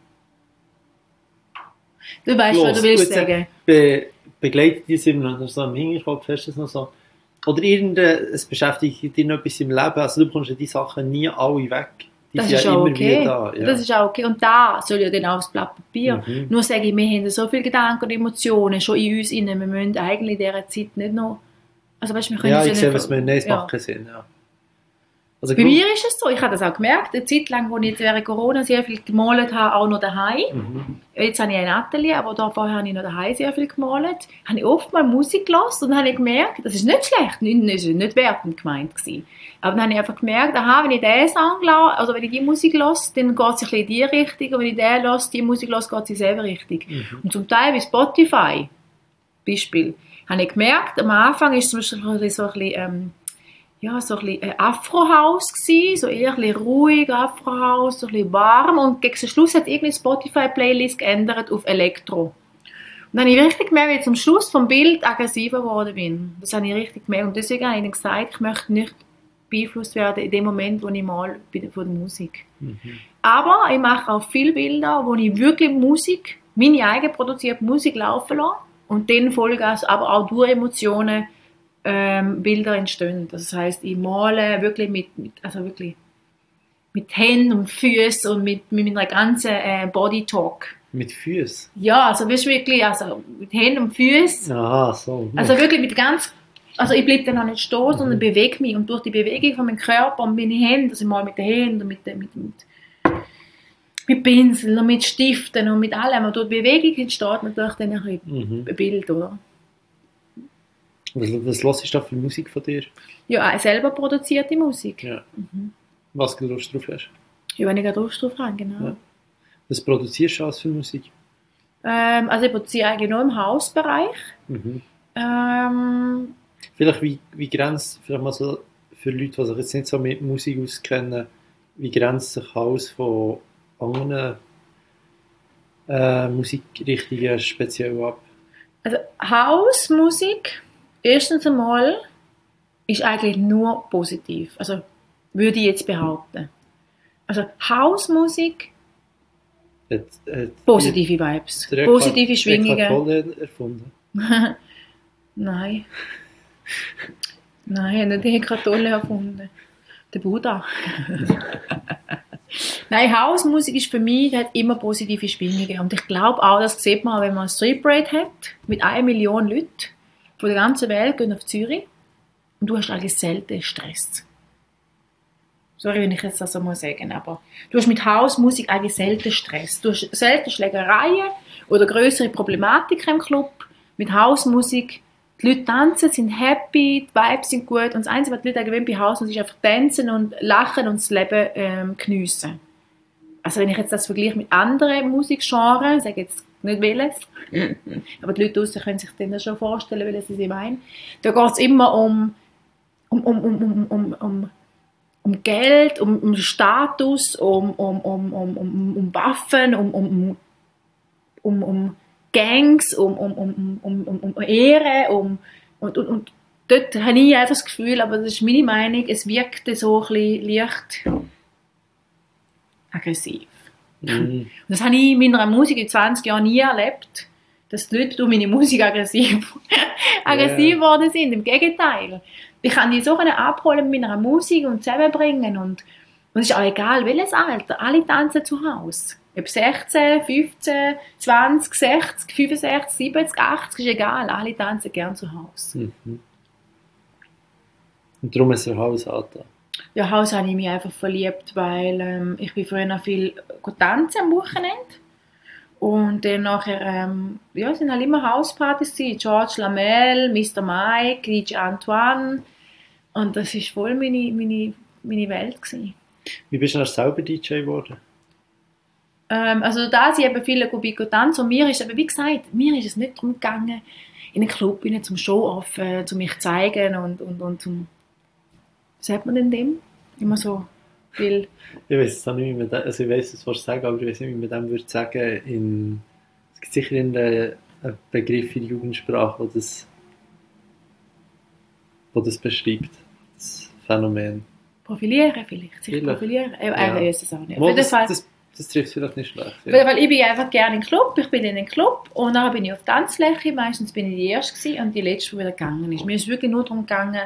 Du weißt, los, was du willst sagen. Begleitet dich immer noch so im Hinterkopf, hast du das noch so? Oder es beschäftigt dich noch etwas im Leben, also du bekommst ja die Sachen nie alle weg. Die das sind ist ja auch immer okay. wieder da. Ja. Das ist auch okay. Und da soll ja dann auch aufs Blatt Papier. Nur sage ich, wir haben so viele Gedanken und Emotionen schon in uns rein. Wir müssen eigentlich in dieser Zeit nicht noch... Also weißt, wir können ja, uns ich sehe, was wir nicht machen Sinn. Ja. Also bei mir ist es so, ich habe das auch gemerkt, eine Zeit lang, als ich jetzt während Corona sehr viel gemalt habe, auch noch daheim. Jetzt habe ich ein Atelier, aber da vorher habe ich noch daheim sehr viel gemalt. Habe ich oft mal Musik gehört und habe gemerkt, das ist nicht schlecht, das war nicht wertend gemeint gewesen. Aber dann habe ich einfach gemerkt, aha, wenn ich diesen Song höre, also wenn ich die Musik höre, dann geht es ein bisschen in die Richtung, und wenn ich den höre, die Musik höre, geht es in dieselbe Richtung. Und zum Teil bei Spotify, Beispiel, habe ich gemerkt, am Anfang ist es zum Beispiel so ein bisschen, so ein bisschen Afro-House gsi, so eher ein bisschen ruhig, Afro-House, so ein bisschen warm, und gegen den Schluss hat irgendwie Spotify-Playlist geändert auf Elektro. Und dann habe ich richtig gemerkt, wie ich zum Schluss vom Bild aggressiver geworden bin. Das habe ich richtig gemerkt, und deswegen habe ich dann gesagt, ich möchte nicht beeinflusst werden in dem Moment, wo ich mal bin von der Musik. Aber ich mache auch viele Bilder, wo ich wirklich Musik, meine eigene produzierte Musik laufen lasse, und dann Vollgas, aber auch durch Emotionen, Bilder entstehen. Das heisst, ich male wirklich mit Händen und Füßen und mit meiner ganzen Body Talk. Mit Füßen? Ja, also wirklich, also mit Händen und Füßen. Aha, so. Also wirklich also ich bleibe dann noch nicht stehen, sondern bewege mich, und durch die Bewegung von meinem Körper und meine Hände, also ich mal mit den Händen und mit Pinseln und mit Stiften und mit allem, und durch die Bewegung entsteht natürlich dann ein Bild, oder? Was hörst du da für Musik von dir? Ja, selber produzierte Musik. Ja. Was du Lust drauf hast? Ja, wenn ich gerade Lust drauf habe, genau. Ja. Was produzierst du als für Musik? Also ich produziere eigentlich nur im Hausbereich. Vielleicht vielleicht mal so für Leute, die sich jetzt nicht so mit Musik auskennen, wie grenzt sich Haus von anderen Musikrichtungen speziell ab? Also Hausmusik, erstens einmal, ist eigentlich nur positiv. Also würde ich jetzt behaupten. Also Hausmusik, positive Vibes, positive Schwingungen. Tolle erfunden? Nein. Nein, nicht die Tolle erfunden. Der Buddha. Nein, Hausmusik ist für mich, hat immer positive Schwingungen. Und ich glaube auch, das sieht man auch, wenn man ein Street Parade hat, mit 1 Million Leuten von der ganzen Welt gehen auf Zürich, und du hast eigentlich selten Stress. Sorry, wenn ich jetzt das so mal sagen, aber du hast mit Hausmusik eigentlich selten Stress. Du hast selten Schlägereien oder größere Problematiken im Club. Mit Hausmusik, die Leute tanzen, sind happy, die Vibes sind gut, und das Einzige, was die Leute gewöhnt bei Hausmusik, ist einfach tanzen und lachen und das Leben geniessen. Also wenn ich jetzt das vergleiche mit anderen Musikgenres, ich sage jetzt nicht welches, aber die Leute draussen können sich dann schon vorstellen, welches sie meinen, da geht es immer um Geld, um Status, um Waffen, um Gangs, um Ehre, und dort habe ich einfach das Gefühl, aber das ist meine Meinung, es wirkte so ein bisschen leicht aggressiv. Und das habe ich in meiner Musik in 20 Jahren nie erlebt. dass die Leute durch meine Musik aggressiv geworden sind. Im Gegenteil. Ich kann die so abholen mit meiner Musik und zusammenbringen. Und es ist auch egal, welches Alter. Alle tanzen zu Hause. Ob 16, 15, 20, 60, 65, 70, 80, ist egal. Alle tanzen gerne zu Hause. Mhm. Und darum ist er Haus angetan. Ja, Haus habe ich mich einfach verliebt, weil ich bin früher noch viel tanzen am Wochenende. Und dann nachher, sind halt immer Hauspartys gewesen. George Lamel, Mr. Mike, DJ Antoine. Und das war voll meine Welt gewesen. Wie bist du dann selber DJ geworden? Also da sind eben viele tanzen. Und mir ist, wie gesagt, mir ist es nicht darum gegangen, in einen Club rein, zum Show-Off, zu mich zeigen und zum... Was sagt man denn dem? Immer so viel... Ich weiß es auch nicht, wie man also ich weiß es, was du sagen, aber ich weiß nicht, wie man dem würde sagen. Es gibt sicher einen Begriff in der Jugendsprache, wo das beschreibt, das Phänomen. Profilieren vielleicht, sich profilieren. Ich weiß es auch nicht. Das trifft vielleicht nicht schlecht. Ja. Weil ich bin einfach gerne im Club, ich bin in einem Club und dann bin ich auf der Tanzfläche, meistens bin ich die Erste und die Letzte, die wieder gegangen ist. Mir ist wirklich nur darum gegangen,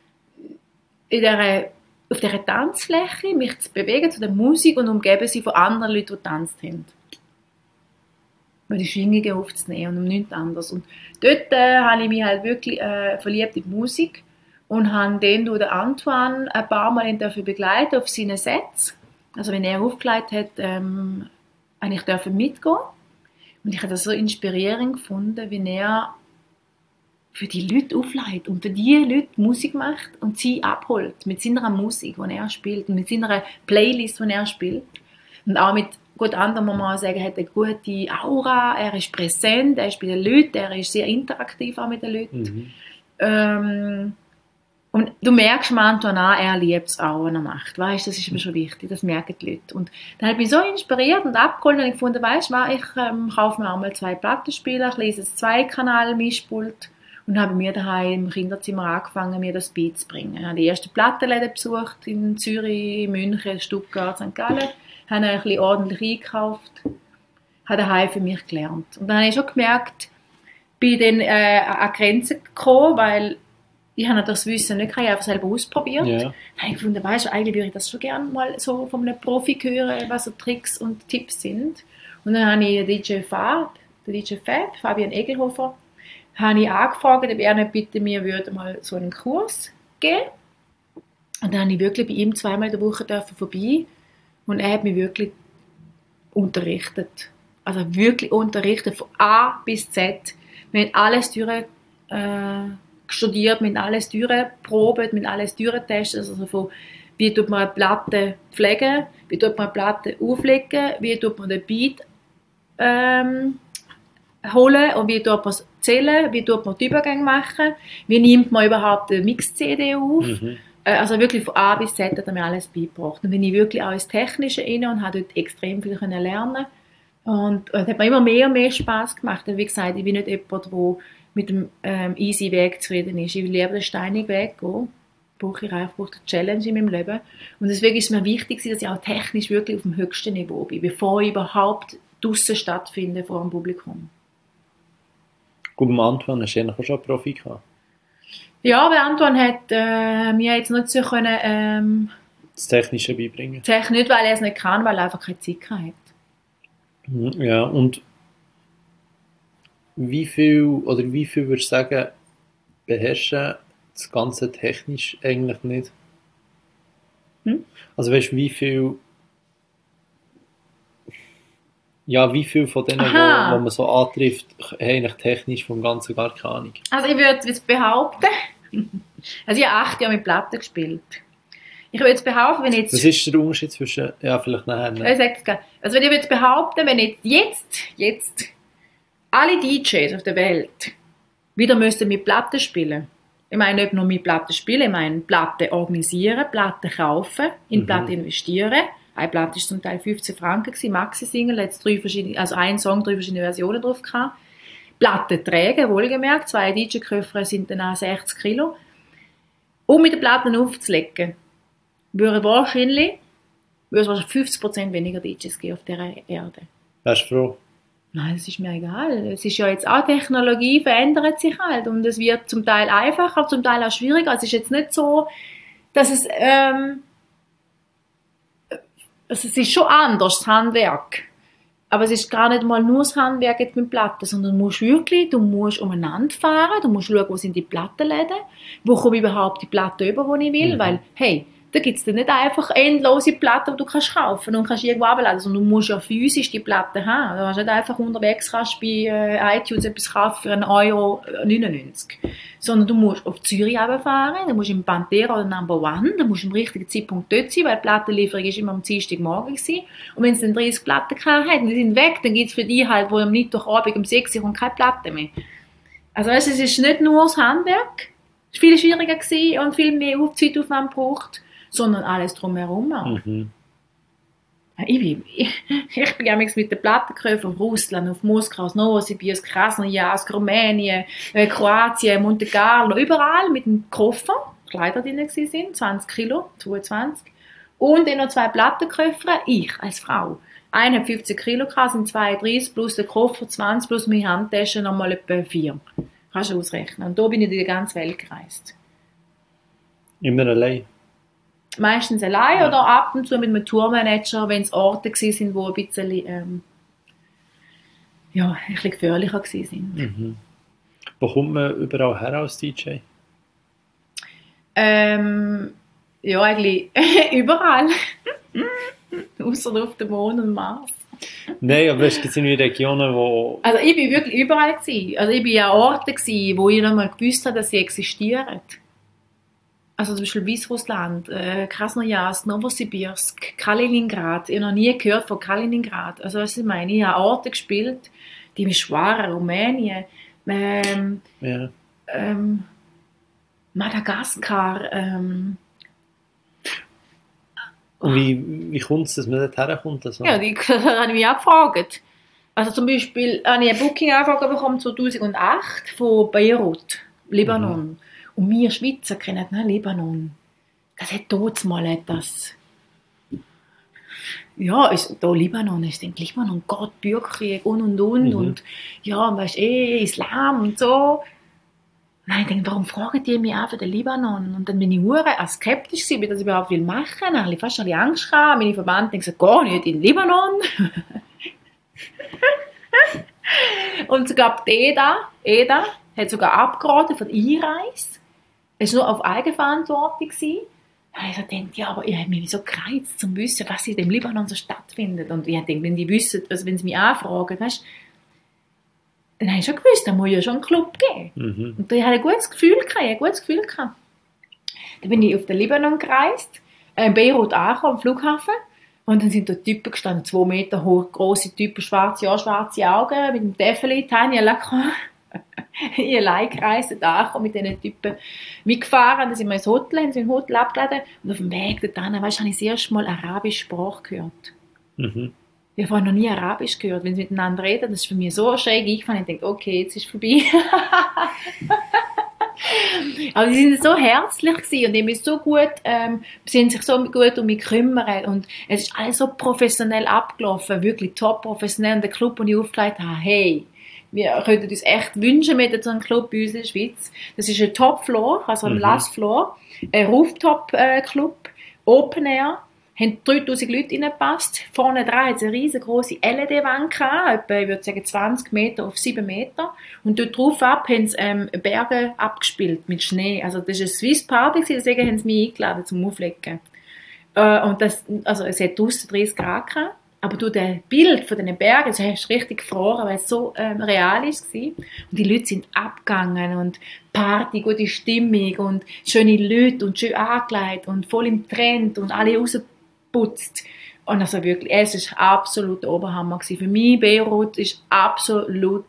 auf dieser Tanzfläche mich zu bewegen zu der Musik und umgeben sie von anderen Leuten, die getanzt haben. Und die Schwingungen aufzunehmen und um nichts anderes. Und dort habe ich mich halt wirklich verliebt in die Musik und habe dann durch den Antoine ein paar Mal dafür begleitet auf seinen Sets. Also wenn er aufgelegt hat, habe ich mitgehen. Und ich habe das so inspirierend gefunden, wie er für die Leute auflegt und für die Leute Musik macht und sie abholt mit seiner Musik, die er spielt und mit seiner Playlist, die er spielt. Und auch mit anderen muss man auch sagen, er hat eine gute Aura, er ist präsent, er ist bei den Leuten, er ist sehr interaktiv auch mit den Leuten. Mhm. Und du merkst am Antoine an, er liebt es auch, was er macht. Weißt, das ist mir schon wichtig, das merken die Leute. Und dann hat mich so inspiriert und abgeholt und ich gefunden, weißt du, ich kaufe mir auch mal 2 Plattenspieler, ich lese ein 2-Kanal-Mischpult und habe mir daheim im Kinderzimmer angefangen, mir das beizubringen. Ich habe die ersten Plattenläden besucht in Zürich, München, Stuttgart, St. Gallen, habe ein bisschen ordentlich eingekauft, habe daheim für mich gelernt. Und dann habe ich schon gemerkt, bin dann an Grenzen gekommen, weil ich habe das Wissen nicht, ich habe einfach selber ausprobiert. Ja. Dann habe ich gefunden, weißt du, eigentlich würde ich das schon gerne mal so von einem Profi hören, was so Tricks und Tipps sind. Und dann habe ich den DJ Fab, Fabian Egelhofer, habe ich angefragt, ob er nicht bitte mir würde mal so einen Kurs geben. Und dann habe ich wirklich bei ihm 2-mal in der Woche vorbei und er hat mich wirklich unterrichtet. Also wirklich unterrichtet, von A bis Z. Wir haben alles studiert, wir haben alles durchprobiert, wir haben alles durchgetestet. Also von wie tut man eine Platte pflegen, wie tut man eine Platte auflegen, wie tut man den Beat holen und wie tut man es zählen, wie tut man die Übergänge machen, wie nimmt man überhaupt eine Mix-CD auf. Mhm. Also wirklich von A bis Z hat er mir alles beigebracht. Dann bin ich wirklich auch ins Technische rein und habe dort extrem viel lernen. Und es hat mir immer mehr und mehr Spass gemacht. Und wie gesagt, ich bin nicht jemand, der mit dem easy Weg zufrieden ist. Ich will lieber den steinigen Weg gehen. Ich brauche eine Challenge in meinem Leben. Und deswegen ist es mir wichtig, dass ich auch technisch wirklich auf dem höchsten Niveau bin, bevor ich überhaupt draussen stattfinde vor dem Publikum. Gut, beim Antoine hast du ja schon einen Profi gehabt. Ja, weil Antoine hat mir jetzt nicht so können, das Technische beibringen. Nicht, weil er es nicht kann, weil er einfach keine Zeit hat. Ja, und wie viel würdest du sagen, beherrschen das Ganze technisch eigentlich nicht? Also weißt du, wie viel von denen, wo man so antrifft, haben eigentlich technisch vom Ganzen gar keine Ahnung? Also ich würde jetzt behaupten, also ich habe 8 Jahre mit Platten gespielt. Ich würde jetzt behaupten, wenn jetzt... Was ist der Unterschied zwischen... Ja, vielleicht nachher. Ne? Also ich würde jetzt behaupten, wenn jetzt alle DJs auf der Welt wieder müssten mit Platten spielen. Ich meine nicht nur mit Platten spielen, ich meine Platten organisieren, Platten kaufen, in Platten investieren. Eine Platte war zum Teil 15 Franken, Maxi-Single, jetzt ein Song, 3 verschiedene Versionen drauf gehabt. Platten tragen, wohlgemerkt, 2 DJ-Köpfe sind dann auch 60 Kilo. Um mit den Platten aufzulegen, würde es wahrscheinlich 50% weniger DJs geben auf dieser Erde. Wärst du froh? Nein, das ist mir egal. Es ist ja jetzt auch, Technologie verändert sich halt und es wird zum Teil einfacher, zum Teil auch schwieriger. Es ist jetzt nicht so, dass also es ist schon anders, das Handwerk. Aber es ist gar nicht mal nur das Handwerk jetzt mit Platten, sondern du musst umeinander fahren, du musst schauen, wo sind die Plattenläden, wo komme ich überhaupt die Platten über, die ich will, weil, hey, da gibt es dann nicht einfach endlose Platten, die du kannst kaufen und kannst irgendwo abladen, sondern du musst ja physisch die Platten haben. Du kannst nicht einfach unterwegs bei iTunes etwas kaufen für 1,99 €. Sondern du musst auf Zürich runterfahren, du musst im Pantera oder Number One, du musst im richtigen Zeitpunkt dort sein, weil die Plattenlieferung ist immer am Dienstagmorgen gewesen. Und wenn es dann 30 Platten hat und die sind weg, dann gibt es für die halt, wo am Mittwochabend um 6 Uhr keine Platten mehr. Also weißt, es ist nicht nur das Handwerk, es war viel schwieriger gewesen und viel mehr Zeitaufwand gebraucht, sondern alles drumherum auch. Mhm. Ich bin ja mit den Plattenkäufen auf Russland, auf Moskau, aus Novosibirsk, Krasnojarsk, Rumänien, Kroatien, Monte Carlo, überall mit dem Koffer, Kleider drin sind, 20 Kilo, 22. Und dann noch 2 Plattenkäufer, ich als Frau. Einer hat 15 Kilo gehabt, sind 32, plus der Koffer 20, plus meine Handtasche nochmal etwa 4. Kannst du ausrechnen. Und da bin ich durch die ganze Welt gereist. Immer allein? Meistens allein oder ab und zu mit einem Tourmanager, wenn es Orte waren, die ein bisschen, ein bisschen gefährlicher waren. Mhm. Wo kommt man überall her als DJ? Ja, eigentlich überall. Ausser auf dem Mond und Mars. Nein, aber es gibt irgendwie Regionen, wo... Also ich bin wirklich überall gewesen. Also ich bin an Orten gewesen, wo ich noch mal gewusst habe, dass sie existieren. Also zum Beispiel Weißrussland, Krasnojarsk, Novosibirsk, Kaliningrad. Ich habe noch nie gehört von Kaliningrad. Also was ich meine, ich habe Orte gespielt, die mich schweren, Rumänien, Madagaskar. Und wie kommt es, dass man dort herkommt? Also? Ja, die habe ich mich auch gefragt. Also zum Beispiel habe ich eine Booking-Anfrage bekommen 2008 von Beirut, Libanon. Mhm. Und wir Schweizer kennen Libanon. Das hat dort mal etwas. Ja, Libanon, ich denke, Libanon, Gott, Bürgerkrieg und. Mhm. Und ja, weißt Islam und so. Nein, ich denke, warum fragen die mich auch für den Libanon? Und dann bin ich skeptisch gewesen, wie das überhaupt machen will. Dann habe ich fast Angst gehabt. Meine Verbände haben gesagt, gar nicht in Libanon. Und sogar die EDA hat sogar abgeraten von der Einreise. Es war nur auf Eigenverantwortung. Da habe ich gedacht, ja, aber ich habe mich so gereizt, um zu wissen, was in dem Libanon so stattfindet. Und ich dachte, wenn die wissen, also wenn sie mich anfragen, weißt, dann habe ich schon gewusst, da muss ja schon einen Club geben. Mhm. Und da hatte ich ein gutes Gefühl gehabt. Dann bin ich auf den Libanon gereist, in Beirut angekommen, am Flughafen. Und dann sind da Typen gestanden, 2 Meter hoch, grosse Typen, schwarze Augen, mit dem Täfeli, Tanja Lacroix. Ich allein gereist, da mit diesen Typen mitgefahren, dann sind wir ins Hotel, haben sie im Hotel abgeladen und auf dem Weg dorthin, weißt, habe ich das erste Mal arabische Sprache gehört. Mhm. Ich habe vorher noch nie Arabisch gehört, wenn sie miteinander reden, das ist für mich so schräg eingefallen, ich denke, okay, jetzt ist es vorbei. Aber sie sind so herzlich gewesen und die haben so gut, sie haben sich so gut um mich gekümmert und es ist alles so professionell abgelaufen, wirklich top professionell. Und der Club, den ich aufgelegt habe, hey, wir könnten uns echt wünschen mit so einem Club bei uns in der Schweiz. Das ist ein Top-Floor, also ein Last Floor, ein Rooftop-Club, Open Air, haben 3000 Leute reingepasst. Vorne dran hat es eine riesengroße LED-Wand gehabt, etwa, ich würde sagen 20 Meter auf 7 Meter. Und dort drauf ab haben sie Berge abgespielt mit Schnee. Also das war eine Swiss Party, deswegen haben sie mich eingeladen zum Auflegen. Und es hat draussen 30 Grad gehabt. Aber durch das Bild von diesen Bergen, also hast du richtig gefroren, weil es so real war. Und die Leute sind abgegangen und Party, gute Stimmung und schöne Leute und schön angelegt und voll im Trend und alle rausgeputzt. Und also wirklich, es war absolut der Oberhammer gewesen. Für mich, Beirut, ist absolut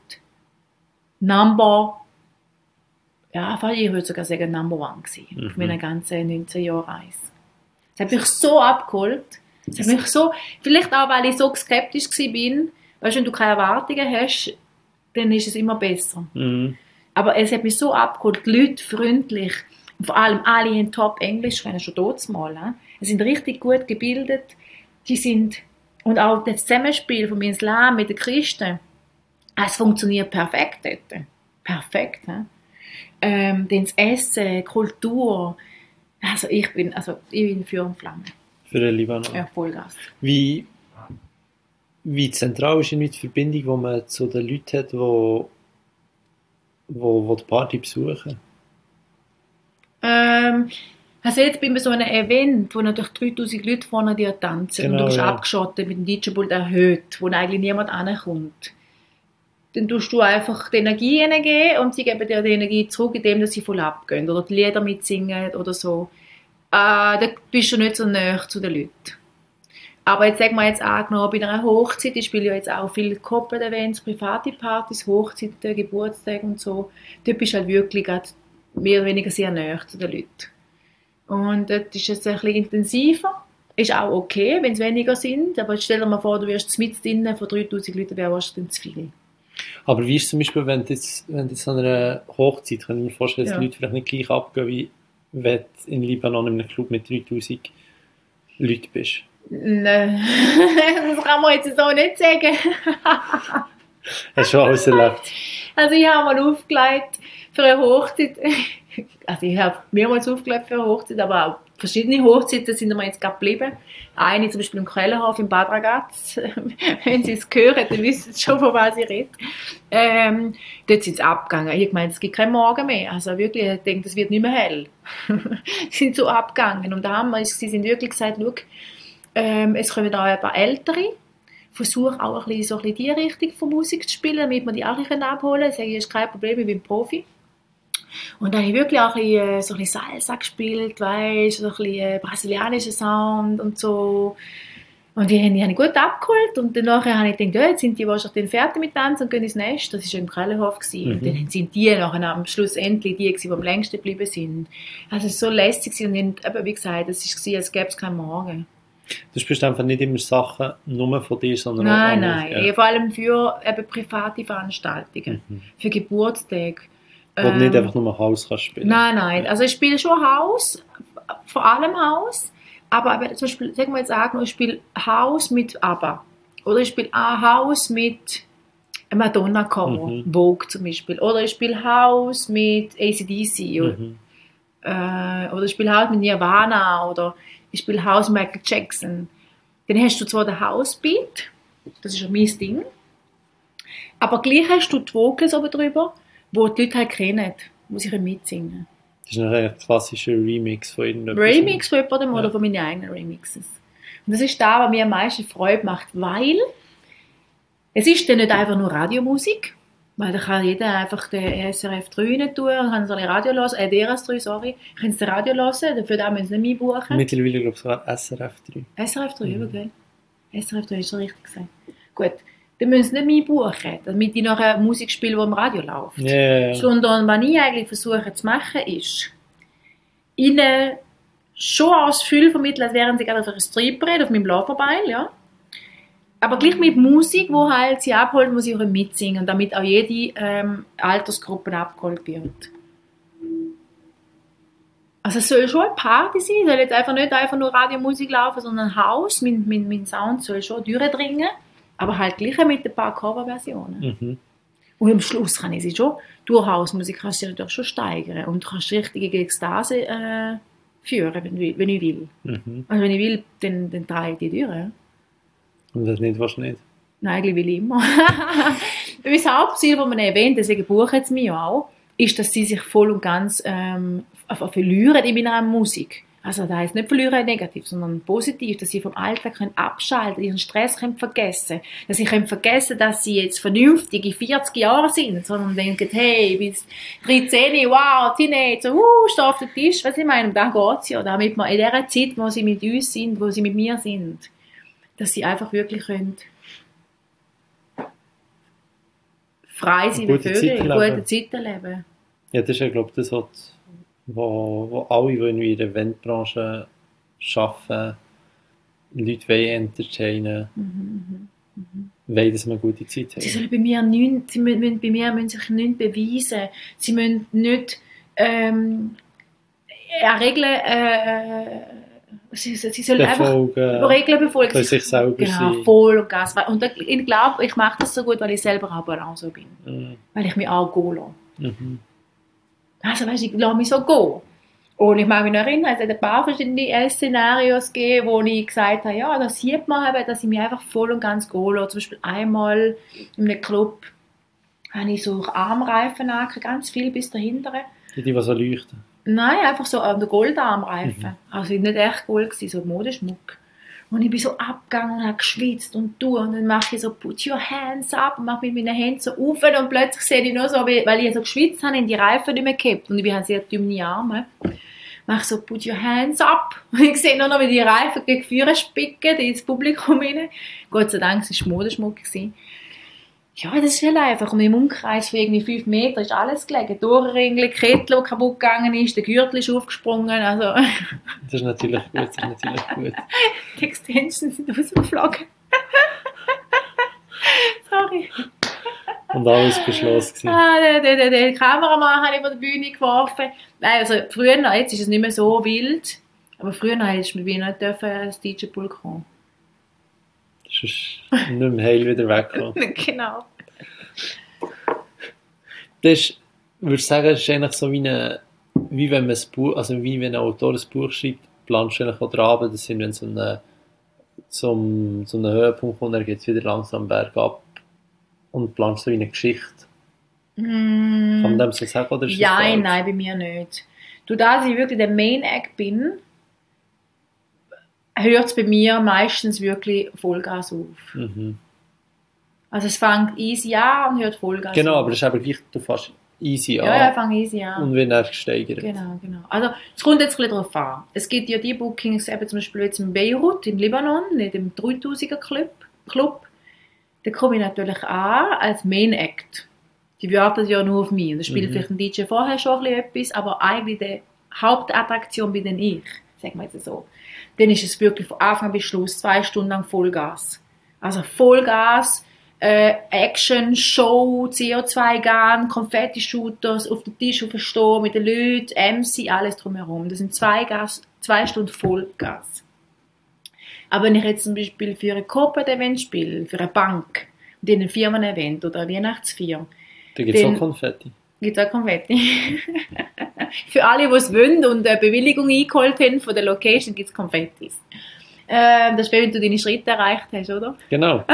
ich würde sogar sagen Number 1 gewesen, auf meiner ganzen 19 Jahre Reise. Es hat mich so abgeholt. Es hat mich so, vielleicht auch, weil ich so skeptisch war, weißt, wenn du keine Erwartungen hast, dann ist es immer besser. Mhm. Aber es hat mich so abgeholt, die Leute freundlich, und vor allem alle haben top Englisch können, schon dort mal. Sie sind richtig gut gebildet, und auch das Zusammenspiel vom Islam mit den Christen, Es funktioniert perfekt dort. Perfekt. Dann das Essen, Kultur. Also ich bin Feuer und Flamme. Für den Libanon. Ja, Vollgas. Wie zentral ist die Verbindung, die man zu den Leuten hat, die die Party besuchen? Also jetzt bin ich bei so einem Event, wo natürlich 3000 Leute vorne dir tanzen Genau, und du bist ja. abgeschottet mit dem DJ-Pult erhöht, wo eigentlich niemand ankommt. Dann tust du einfach die Energie hineingeben und sie geben dir die Energie zurück, indem sie voll abgehen oder die Lieder mitsingen oder so. Da bist du nicht so nahe zu den Leuten. Aber jetzt sagen wir jetzt angenommen, bei einer Hochzeit, ich spiele ja jetzt auch viele Corporate-Events, private Partys, Hochzeiten, Geburtstage und so. Dort bist du halt wirklich mehr oder weniger sehr nahe zu den Leuten. Und dort ist es ein bisschen intensiver. Ist auch okay, wenn es weniger sind. Aber stell dir mal vor, du wirst mit drinnen von 3000 Leuten, wäre wahrscheinlich zu viel. Aber wie ist es zum Beispiel, wenn du jetzt an einer Hochzeit, kann ich mir vorstellen, dass die Leute vielleicht nicht gleich abgehen, wie wenn du in Libanon in einem Club mit 3000 Leuten bist? Nein, das kann man jetzt so nicht sagen. Hast du schon alles erlebt? Also ich habe mal aufgelegt für eine Hochzeit. Also ich habe mehrmals aufgelegt für eine Hochzeit, aber auch verschiedene Hochzeiten sind mir jetzt gerade geblieben. Eine zum Beispiel im Kellerhof in Bad Ragaz. Wenn Sie es hören, dann wissen Sie schon, von was ich rede. Dort sind sie abgegangen. Ich meine, es gibt keinen Morgen mehr. Also wirklich, ich denke, es wird nicht mehr hell. Sie sind so abgegangen. Und da haben sie sind wirklich gesagt, schau, es kommen da ein paar Ältere. Versuche auch ein bisschen die Richtung von Musik zu spielen, damit man die auch abholen kann. Ich sage, das ist kein Problem, ich bin Profi. Und dann habe ich wirklich auch so ein bisschen Salsa gespielt, weißt, so ein bisschen brasilianischer Sound und so. Und die habe ich gut abgeholt. Und danach habe ich gedacht, ja, jetzt sind die wahrscheinlich fertig mit Tanzen und gehen ins Nest. Das war ja im Kellerhof. Und dann sind die nachher am Schluss endlich die am längsten geblieben sind. Also es war so lästig. Und dann, wie gesagt, es war, als gäbe es keinen Morgen. Du spielst einfach nicht immer Sachen nur von dir, sondern Nein. Ja. Vor allem für private Veranstaltungen, für Geburtstage. Wo du nicht einfach nur Haus kannst spielen. Nein. Also ich spiele schon Haus, vor allem Haus, aber zum Beispiel, sagen wir jetzt auch, ich spiele Haus mit ABBA. Oder ich spiele auch Haus mit Madonna-Cover, Vogue zum Beispiel. Oder ich spiele Haus mit AC/DC. Oder ich spiele Haus mit Nirvana. Oder ich spiele Haus mit Michael Jackson. Dann hast du zwar den House-Beat, das ist ja mein Ding, aber gleich hast du die Vocals oben drüber, wo die Leute halt kennen, wo sie mitsingen. Das ist ein klassischer Remix von irgendetwas. Remix von jemandem oder von meinen eigenen Remixes. Und das ist da, was mir am meisten Freude macht, weil es ist dann nicht einfach nur Radiomusik, weil da kann jeder einfach den SRF 3 rein tun und kann so ein Radio hören, DRS3, sorry, kann das Radio hören, dafür da müssen sie nicht einbuchen. Mittlerweile glaube ich sogar SRF 3. SRF 3, okay. SRF 3 ist schon richtig gesagt. Gut. Dann müssen sie nicht mehr buchen, damit ich nachher Musik spiele, die im Radio läuft. Yeah. Sondern was ich eigentlich versuche zu machen, ist, ihnen schon als Gefühl vermitteln, als wären sie gerade auf einer Stripperei, auf meinem Loverbeil, ja. Aber gleich mit Musik, wo halt sie abholt, muss ich auch mitsingen, damit auch jede Altersgruppe abgeholt wird. Also es soll schon eine Party sein, es soll jetzt nicht nur Radiomusik laufen, sondern Haus, mein Sound soll schon durchdringen. Aber halt gleich mit ein paar Coverversionen. Und am Schluss kann ich sie schon, durch Hausmusik kannst du natürlich schon steigern und du kannst richtige Ekstase führen, wenn ich will. Also wenn ich will, dann drehe ich die durch. Ja. Und das nicht, was nicht? Nein, eigentlich will ich immer. Mein Hauptziel von einem Event, deswegen buchen sie mich auch, ist, dass sie sich voll und ganz verlieren in meiner Musik. Also das heisst nicht verlieren negativ, sondern positiv, dass sie vom Alltag abschalten können, ihren Stress vergessen können, dass sie vergessen, dass sie jetzt vernünftige 40 Jahre sind, sondern denken, hey, bis 13, wow, Teenager, steh auf den Tisch, was ich meine, und dann geht es ja, damit man in der Zeit, wo sie mit uns sind, wo sie mit mir sind, dass sie einfach wirklich können frei sein wie Vögel, gute Zeiten leben. Ja, das ist ja, glaube ich, das hat wo alle, die in der Eventbranche arbeiten, Leute wollen entertainen, wollen, dass wir eine gute Zeit haben. Sie sollen bei mir müssen sich nichts beweisen. Sie müssen nicht an Regeln Sie sollen einfach Regeln befolgen. Für sich selber genau, sein. voll und Gas. Und ich glaube, ich mache das so gut, weil ich selber auch so bin. Weil ich mich auch gehen lasse. Also weißt, ich lasse mich so gehen. Und ich mag mich noch erinnern, es hat ein paar verschiedene Szenarios gegeben, wo ich gesagt habe, ja, da sieht man eben, dass ich mich einfach voll und ganz gehen lasse. Zum Beispiel einmal in einem Club habe ich so Armreifen angehabt, ganz viel bis dahinter. Die so leuchten? Nein, einfach so an der Goldarmreifen. Also nicht echt Gold gewesen, so Modeschmuck. Und ich bin so abgegangen und habe geschwitzt und dann mache ich so «Put your hands up» und mache mit meinen Händen so auf und plötzlich sehe ich nur so, weil ich so geschwitzt habe, in die Reifen nicht mehr gehabt und ich habe sehr dünne Arme. Mache ich so «Put your hands up» und ich sehe nur noch, wie die Reifen gegen die Führer spicken, ins Publikum rein. Gott sei Dank, es war Modeschmuck gewesen. Ja, das ist halt einfach. Und im Umkreis von irgendwie 5 Meter ist alles gelegen. Durchringel, Kettel, die kaputt gegangen ist, der Gürtel ist aufgesprungen. Also. Das ist natürlich gut. Die Extensions sind rausgeflogen. Sorry. Und alles beschlossen. Den Kameramann habe ich von der Bühne geworfen. Nein, also früher, jetzt ist es nicht mehr so wild, aber früher hättest du mit mir nicht als DJ-Pool kommen. Sonst nicht mehr heil wieder wegkommen. Genau. Das würde ich sagen, ist eigentlich so wie wenn man ein Buch, also wie wenn ein Autor ein Buch schreibt, planst du eigentlich auch dran, das sind, wenn so einen Höhepunkt kommt, dann geht es wieder langsam bergab und planst so wie eine Geschichte. Kann man dem so sagen, oder ist das falsch? Nein, bei mir nicht. Da ich wirklich der Main Act bin, hört es bei mir meistens wirklich Vollgas auf. Also es fängt easy an und hört Vollgas genau, auf. Aber das ist aber gleich, du fährst easy an. Ja, fängt easy an. Und wird dann gesteigert. Genau. Also es kommt jetzt ein bisschen darauf an. Es gibt ja die Bookings, eben zum Beispiel jetzt in Beirut, in Libanon, in dem 3000er Club. Da komme ich natürlich an als Main Act. Die warten ja nur auf mich. Und da spielt vielleicht ein DJ vorher schon ein bisschen etwas, aber eigentlich die Hauptattraktion bin dann ich, sagen wir jetzt so. Dann ist es wirklich von Anfang bis Schluss 2 Stunden lang Vollgas. Also Vollgas, Action, Show, CO2-Gun, Konfetti-Shooters, auf den Tisch aufstehen mit den Leuten, MC, alles drumherum. Das sind 2 Stunden Vollgas. Aber wenn ich jetzt zum Beispiel für ein Corporate-Event spiele, für eine Bank, und ein Firmen-Event oder ein Weihnachtsfeier, da gibt es auch Konfetti. Gibt es auch Konfetti. Für alle, die es wollen und eine Bewilligung eingeholt haben von der Location, gibt es Konfettis. Das ist, wenn du deine Schritte erreicht hast, oder? Genau.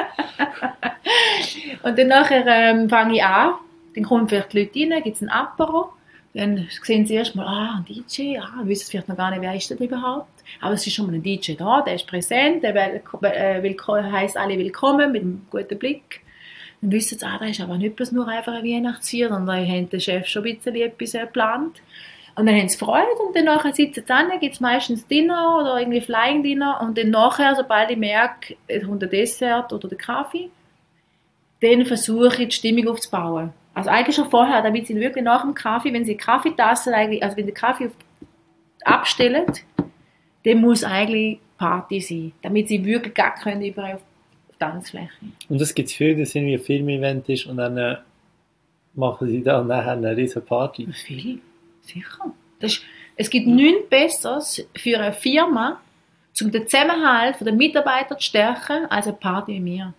Und dann nachher fange ich an, dann kommen vielleicht die Leute rein, gibt es ein Apero, dann sehen sie erstmal, ein DJ, wissen vielleicht noch gar nicht, wer ist das überhaupt, aber es ist schon mal ein DJ da, der ist präsent, der heisst alle willkommen mit einem guten Blick. Dann wissen sie, da ist aber nicht bloß nur einfach ein Weihnachtsfeier, sondern da hat der Chef schon ein bisschen etwas geplant. Und dann haben sie Freude und dann nachher sitzen sie zusammen, gibt es meistens Dinner oder irgendwie Flying Dinner und dann nachher, sobald ich merke, es kommt der Dessert oder der Kaffee, dann versuche ich die Stimmung aufzubauen. Also eigentlich schon vorher, damit sie wirklich nach dem Kaffee, wenn sie die Kaffeetasse, also wenn der Kaffee abstellen, dann muss eigentlich Party sein, damit sie wirklich gar können überall auf Tanzfläche. Und es gibt viele, dass irgendwie ein Filmevent ist und dann machen sie da nachher eine riesen Party. Viel, sicher. Es gibt nichts Besseres für eine Firma, um den Zusammenhalt der Mitarbeiter zu stärken, als eine Party wie mir.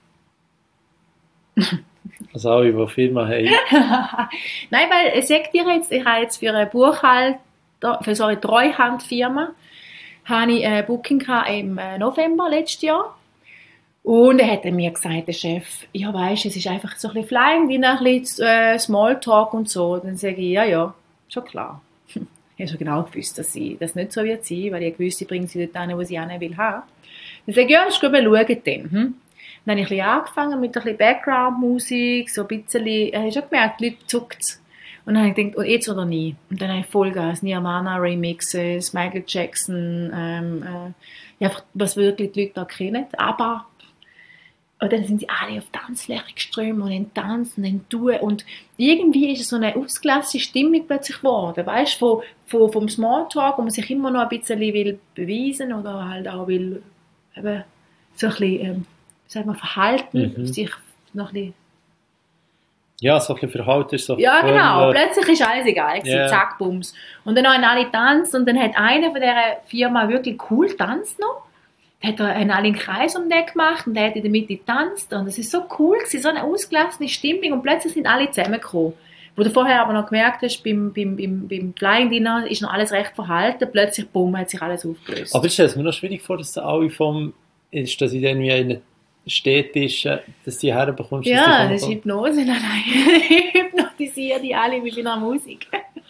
Also alle, die Firma haben. Nein, weil ich sage dir jetzt, ich habe jetzt für eine für eine Treuhandfirma habe ich ein Booking im November letztes Jahr. Und er hat mir gesagt, der Chef, ja weisst, es ist einfach so ein bisschen Flying, wie ein bisschen Smalltalk und so. Dann sage ich, ja, schon klar. Ich habe schon genau gewusst, dass das nicht so wird sein, weil ich gewusst, ich bringe sie dort hin, wo sie hin will haben. Dann sage ich, ja, ist gut, wir schauen dann. Dann habe ich ein bisschen angefangen mit ein bisschen Background-Musik, so ein bisschen, ich habe schon gemerkt, die Leute zuckt. Und dann habe ich gedacht, und jetzt oder nie? Und dann habe ich Vollgas, Nirvana Remixes, Michael Jackson, einfach, was wirklich die Leute da kennen, aber und dann sind sie alle auf Tanzfläche geströmt und dann tanzen und dann tun. Und irgendwie ist es so eine ausgelassene Stimmung plötzlich geworden. Weißt du, vom Smalltalk, wo man sich immer noch ein bisschen will beweisen oder halt auch will eben so ein bisschen, verhalten, sich noch ein bisschen Ja, so ein bisschen Verhalten ist so Ja, voll, genau. Plötzlich ist alles egal. Ja. Zack, bums. Und dann haben alle getanzt und dann hat einer von dieser Firma wirklich cool getanzt noch. Haben alle einen Kreis um den gemacht und der hat in der Mitte getanzt. Und es ist so cool gewesen, so eine ausgelassene Stimmung. Und plötzlich sind alle zusammengekommen. Wo du vorher aber noch gemerkt hast, beim Flying Dinner ist noch alles recht verhalten. Plötzlich, bumm, hat sich alles aufgelöst. Aber ich stelle es mir noch schwierig vor, dass da alle ist, dass ich irgendwie in einer städtischen, dass die herbekommst. Ja, das ist Hypnose. Nein, ich hypnotisiere die alle mit meiner Musik.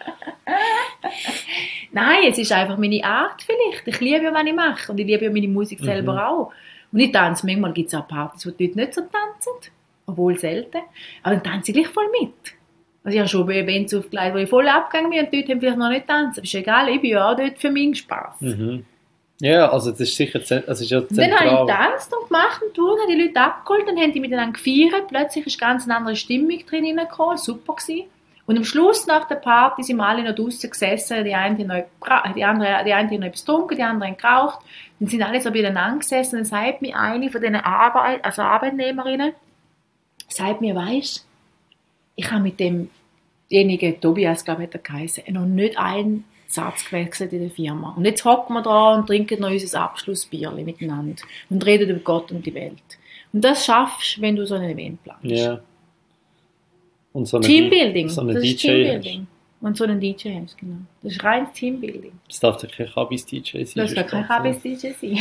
Nein, es ist einfach meine Art vielleicht. Ich liebe ja, was ich mache. Und ich liebe ja meine Musik selber auch. Und ich tanze. Manchmal gibt es auch Partys, wo die Leute nicht so tanzen. Obwohl selten. Aber dann tanze ich gleich voll mit. Also ich habe schon bei Events aufgelegt, wo ich voll abgegangen bin und die Leute haben vielleicht noch nicht tanzen. Aber ist egal, ich bin ja auch dort für meinen Spass. Mhm. Ja, also das ist sicher ist ja zentral. Dann habe ich getanzt und gemacht und durch, habe die Leute abgeholt, dann haben die miteinander gefeiert. Plötzlich ist ganz eine andere Stimmung drin hineingekommen, super gewesen. Und am Schluss nach der Party sind wir alle noch draußen gesessen, die eine hat noch etwas getrunken, die andere haben geraucht. Dann sind alle so beieinander gesessen und dann sagt mir eine von diesen Arbeitnehmerinnen, sagt mir, weisst, ich habe mit demjenigen, Tobias, glaube ich, hat er geheißen, noch nicht einen Satz gewechselt in der Firma. Und jetzt hocken wir da und trinken noch unser Abschlussbierchen miteinander und reden über Gott und die Welt. Und das schaffst du, wenn du so ein Event planst. Ja. Und so Teambuilding, so das ist Teambuilding. Und so einen DJ hast, genau. Das ist reines Teambuilding. Das darf doch kein Kabis-DJ sein. Das darf kein Kabis-DJ sein.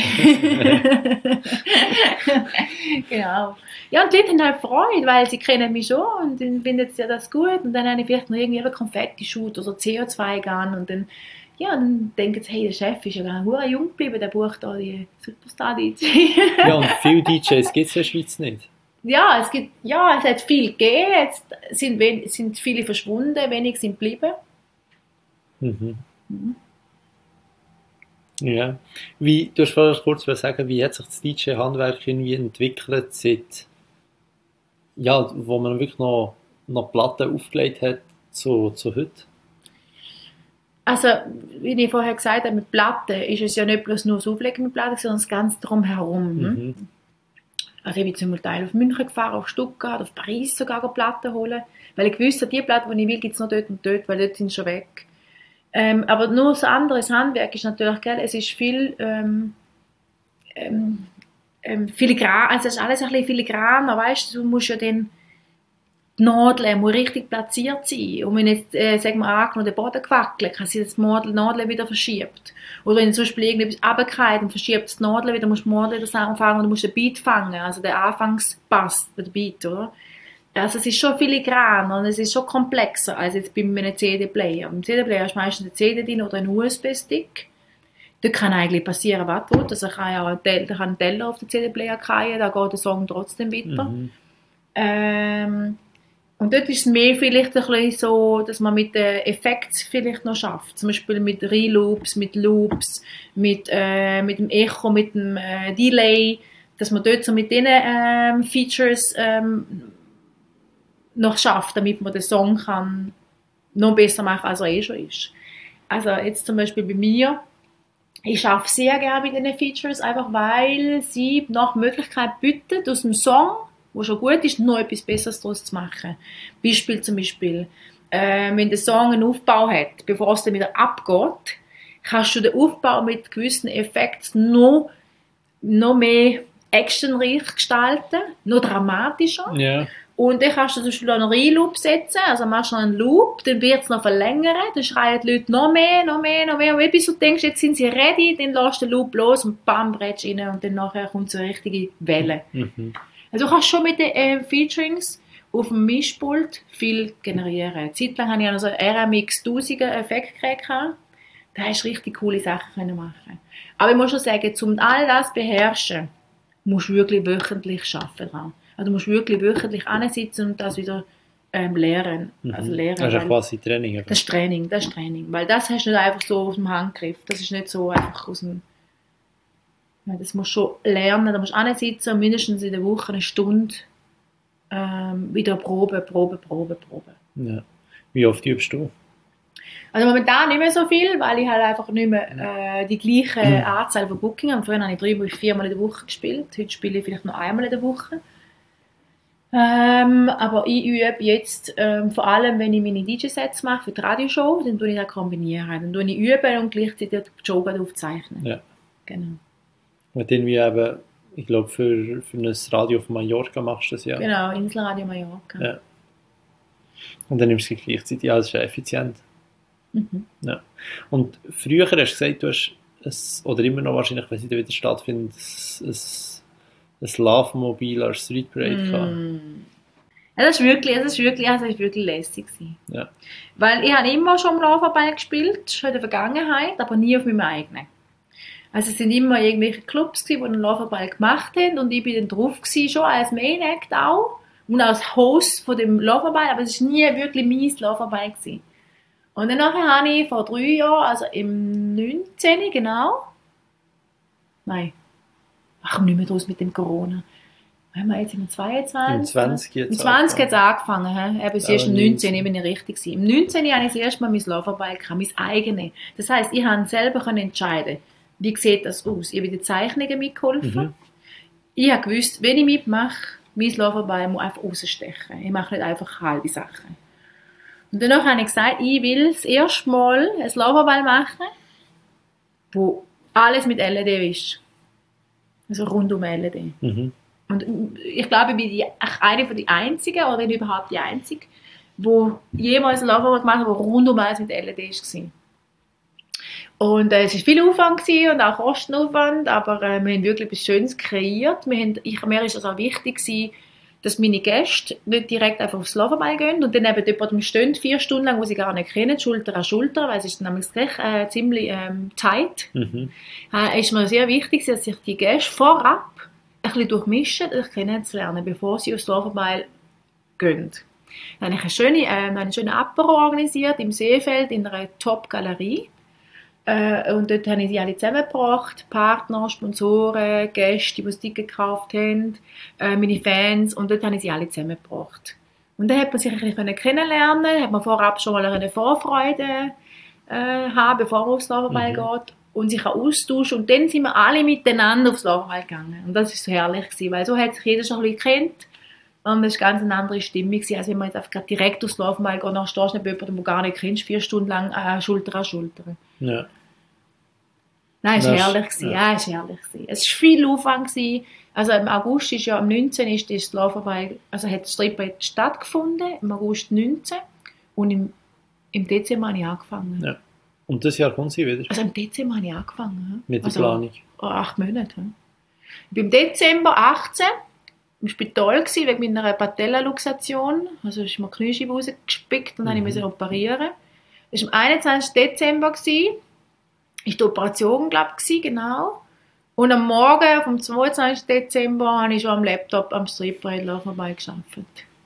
Genau. Ja, und die Leute haben halt Freude, weil sie kennen mich schon und dann finden sie ja das gut. Und dann habe ich vielleicht noch irgendwie einen Konfetti-Shoot oder CO2-Gun und dann, ja, dann denken sie, hey, der Chef ist ja gar nicht jung geblieben, der bucht da die Superstar-DJ. Ja, und viele DJs gibt es in der Schweiz nicht. Ja, es hat viel gegeben, jetzt sind viele verschwunden, wenig sind geblieben. Mhm. Ja. Du hast vorhin kurz sagen, wie hat sich das DJ-Handwerk irgendwie entwickelt, seit, ja, wo man wirklich noch Platten aufgelegt hat, zu heute? Also, wie ich vorher gesagt habe, mit Platten ist es ja nicht bloß nur das Auflegen mit Platten, sondern das Ganze drumherum. Mhm. Also ich bin zum Teil auf München gefahren, auf Stuttgart, auf Paris sogar Platten holen, weil ich wusste, die Platten, die ich will, gibt es noch dort und dort, weil dort sind sie schon weg. Aber nur das andere Handwerk ist natürlich, gell, es ist viel filigran, also es ist alles ein bisschen filigraner, weißt du, musst ja dann die Nadel muss richtig platziert sein. Und wenn jetzt, sagen wir, angenommen, der Boden gewackelt, kann sich das Nadel wieder verschiebt. Oder wenn zum Beispiel irgendetwas runterfällt und verschiebt das Nadel wieder, musst du die Nadel wieder anfangen und du musst den Beat fangen, also der Anfangspass, der Beat, oder? Also es ist schon filigran und es ist schon komplexer als jetzt bei einem CD-Player. Beim CD-Player hast du meistens eine CD drin oder einen USB-Stick. Dort kann eigentlich passieren, was du willst. Also kann ja ein Teller auf den CD-Player fallen, da geht der Song trotzdem weiter. Mhm. Und dort ist es mehr vielleicht ein bisschen so, dass man mit den Effekten vielleicht noch schafft. Zum Beispiel mit Reloops, mit Loops, mit dem Echo, mit dem Delay, dass man dort so mit diesen Features noch schafft, damit man den Song kann noch besser machen, als er eh schon ist. Also jetzt zum Beispiel bei mir, ich arbeite sehr gerne mit diesen Features, einfach weil sie nach Möglichkeit bieten, aus dem Song, wo schon gut ist, noch etwas Besseres daraus zu machen. Zum Beispiel, wenn der Song einen Aufbau hat, bevor es dann wieder abgeht, kannst du den Aufbau mit gewissen Effekten noch mehr actionreich gestalten, noch dramatischer. Ja. Und dann kannst du zum Beispiel auch noch einen Reloop setzen, also machst du noch einen Loop, dann wird es noch verlängern, dann schreien die Leute noch mehr. Und bis du denkst, jetzt sind sie ready, dann lässt du den Loop los und bam, bretsch rein und dann nachher kommt so eine richtige Welle. Mhm. Also du kannst schon mit den Featurings auf dem Mischpult viel generieren. Eine Zeit lang hatte ich noch so einen RMX 1000er Effektgerät gehabt. Da hast du richtig coole Sachen machen. Aber ich muss schon sagen, um all das zu beherrschen, musst du wirklich wöchentlich arbeiten dran. Also du musst wirklich wöchentlich ansitzen und das wieder lernen. Mhm. Also lernen. Das ist ja quasi Training. Oder? Das ist Training. Weil das hast du nicht einfach so aus dem Handgriff. Das ist nicht so einfach aus dem... Das musst du schon lernen, da musst du ansitzen und mindestens in der Woche eine Stunde wieder proben. Ja. Wie oft übst du? Also momentan nicht mehr so viel, weil ich halt einfach nicht mehr die gleiche Anzahl von Bookings habe. Früher habe ich 3 bis 4 Mal in der Woche gespielt, heute spiele ich vielleicht noch einmal in der Woche. Aber ich übe jetzt, vor allem wenn ich meine DJ-Sets mache für die Radioshow, dann tue ich das kombinieren. Dann tue ich üben und gleichzeitig die Show aufzeichnen. Ja. Genau. Und irgendwie eben, ich glaube, für ein Radio auf Mallorca machst du das ja. Genau, Inselradio Mallorca. Ja. Und dann nimmst du es gleichzeitig, ja, das ist ja effizient. Ja. Und früher hast du gesagt, du hast oder immer noch wahrscheinlich, wenn es wieder stattfindet, ein Love-Mobil als Street Parade gehabt. Ja, das ist wirklich lässig gewesen. Ja. Weil ich habe immer schon im Laufball gespielt, schon in der Vergangenheit, aber nie auf meinem eigenen. Also es sind immer irgendwelche Clubs gewesen, die den Laufball gemacht haben und ich bin dann drauf gewesen, schon als Main Act auch und als Host von dem Laufball, aber es war nie wirklich mein Laufball gewesen. Und dann habe ich vor 3 Jahren, also im 19. genau, nein, ach, nicht mehr draus mit dem Corona. Haben wir jetzt im 22? Im 20 jetzt. Im 20 hat es angefangen. Eben, sie ist im 19, ich bin nicht richtig gewesen. Im 19 habe ich das erste Mal mein Laufball gehabt, mein eigenes. Das heisst, ich konnte selber entscheiden, wie sieht das aus. Ich habe die Zeichnungen mitgeholfen. Ich habe gewusst, wenn ich mitmache, mein Laufball muss einfach rausstechen. Ich mache nicht einfach halbe Sachen. Und danach habe ich gesagt, ich will das erste Mal ein Laufball machen, wo alles mit LED ist. Also rund um LED. Und ich glaube, ich bin eine von den Einzigen, oder wenn überhaupt die Einzige, die jemals ein Laufball gemacht hat, wo rund um alles mit LED war. Und es war viel Aufwand und auch Kostenaufwand, aber wir haben wirklich etwas Schönes kreiert. Mir ist es auch wichtig gewesen, dass meine Gäste nicht direkt einfach aufs Laufball gehen und dann eben jemandem stehen, 4 Stunden lang, wo sie gar nicht kennen, Schulter an Schulter, weil es ist nämlich ziemlich tight. Ist mir sehr wichtig, dass sich die Gäste vorab ein bisschen durchmischen, sich kennenzulernen, bevor sie aufs Laufball gehen. Dann habe ich eine schöne Apero organisiert im Seefeld in einer Top-Galerie. Und dort habe ich sie alle zusammengebracht, Partner, Sponsoren, Gäste, die das Ticket gekauft haben, meine Fans, und dort habe ich sie alle zusammengebracht. Und dann hat man sich ein bisschen kennenlernen, hat man vorab schon mal eine Vorfreude haben, bevor man aufs Laufball geht, und sich austauschen, und dann sind wir alle miteinander aufs Laufball gegangen. Und das war so herrlich gewesen, weil so hat sich jeder schon ein bisschen gekannt, und das war ganz eine andere Stimmung gewesen, als wenn man jetzt einfach direkt aufs Laufball geht, und dann stehst du nicht bei jemandem, den du gar nicht kennst, 4 Stunden lang Schulter an Schulter. Ja. Nein, es war herrlich gewesen. Ja, es war herrlich gewesen. Es war viel Aufwand gewesen. Also im August ist ja, am 19. ist das Laufball, also hat das Streetball stattgefunden, im August 19. Und im Dezember habe ich angefangen. Ja. Und das Jahr kommt sie wieder? Also im Dezember habe ich angefangen. Mit der Planung? 8 Monate. Ich war im Dezember 18 im Spital gewesen, wegen meiner Patella-Luxation. Also ist mir die Kniescheibe rausgespickt und dann musste ich operieren. Das war am 21. Dezember gewesen. Ist die Operation, glaube ich, genau. Und am Morgen vom 22. Dezember habe ich schon am Laptop am Streetball vorbei gearbeitet.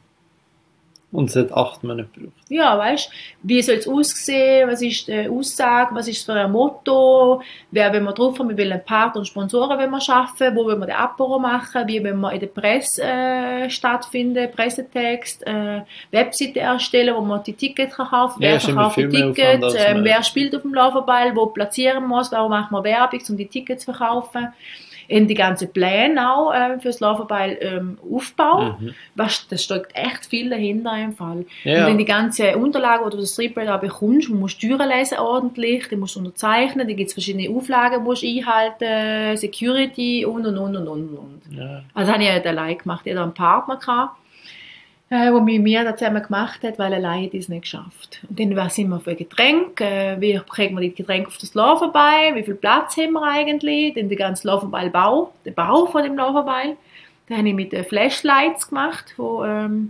Und es hat 8 Monate gebraucht. Ja, weißt du, wie soll es aussehen, was ist die Aussage, was ist für ein Motto, wer will man drauf haben, wir wollen Partner und Sponsoren wollen wir schaffen, wo wollen wir den Apero machen, wie wollen wir in der Presse stattfinden, Pressetext, Webseite erstellen, wo man die Tickets kaufen kann, wer verkauft die Tickets, wer spielt auf dem Laufball, wo platzieren muss, wo machen wir Werbung, um die Tickets zu verkaufen. In die ganzen Pläne auch für das Laufball Aufbau. Das steckt echt viel dahinter im Fall. Ja. Und in die ganzen Unterlagen, die du das Streetball da bekommst, du musst Türen lesen ordentlich, die musst du unterzeichnen, da gibt es verschiedene Auflagen, die du einhalten, Security und. Ja. Also habe ich nicht allein gemacht. Ich hatte einen Partner gehabt, der mit mir das zusammen gemacht hat, weil alleine hätte ich es nicht geschafft. Und dann sind wir für Getränke, wie kriegen wir die Getränke auf das Laufball, wie viel Platz haben wir eigentlich, dann den ganzen Laufballbau, den Bau von dem Laufball. Den habe ich mit den Flashlights gemacht von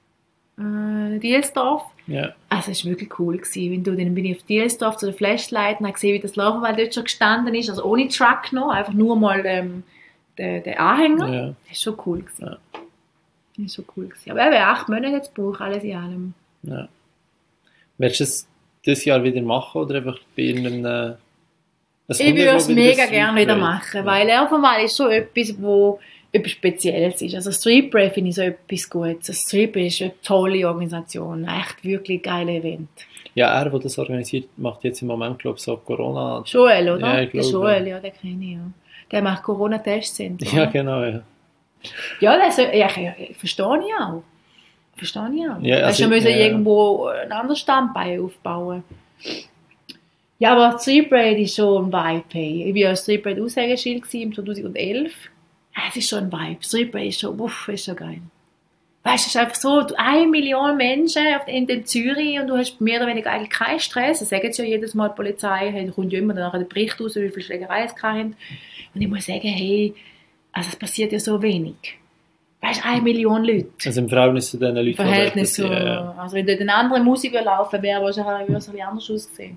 Dielsdorf. Ja. Also es war wirklich cool gewesen. Dann bin ich auf Dielsdorf zu den Flashlights und habe gesehen, wie das Laufball dort schon gestanden ist, also ohne Truck noch, einfach nur mal den Anhänger. Ja. Das war schon cool gewesen. Ja. Das war so cool gewesen. Aber eben 8 Monate jetzt braucht alles in allem. Ja. Willst du es dieses Jahr wieder machen oder einfach bei irgendeinem... Ich würde es mega gerne wieder machen, weil Laufball ist so etwas, wo etwas Spezielles ist. Also Streetball finde ich so etwas Gutes. Also Streetball ist eine tolle Organisation, echt wirklich geile Event. Ja, der das organisiert, macht jetzt im Moment, glaube ich, so Corona... Joel, oder? Ja, der Joel, ja, den kenne ich, ja. Der macht Corona-Testzentrum. Ja, genau, ja. Ja, das, verstehe ich auch. Ja, Also, wir müssen irgendwo ein anderes Standbein aufbauen. Ja, aber Street Parade ist schon ein Vibe. Hey. Ich war ja Street Parade Aushängeschild im 2011. Ja, es ist schon ein Vibe. Street Parade ist schon, ist schon geil. Weißt du, es ist einfach so, 1 Million Menschen in dem Zürich und du hast mehr oder weniger eigentlich keinen Stress. Das sagen ja jedes Mal die Polizei, hey, da kommt ja immer danach der Bericht raus, wie viele Schlägereien es haben. Und ich muss sagen, hey, also es passiert ja so wenig. Weißt du, 1 Million Leute. Also im Verhältnis zu den Leuten, Verhältnis so, also wenn dort eine andere Musik laufen wäre, wahrscheinlich würde es ein bisschen anders aussehen.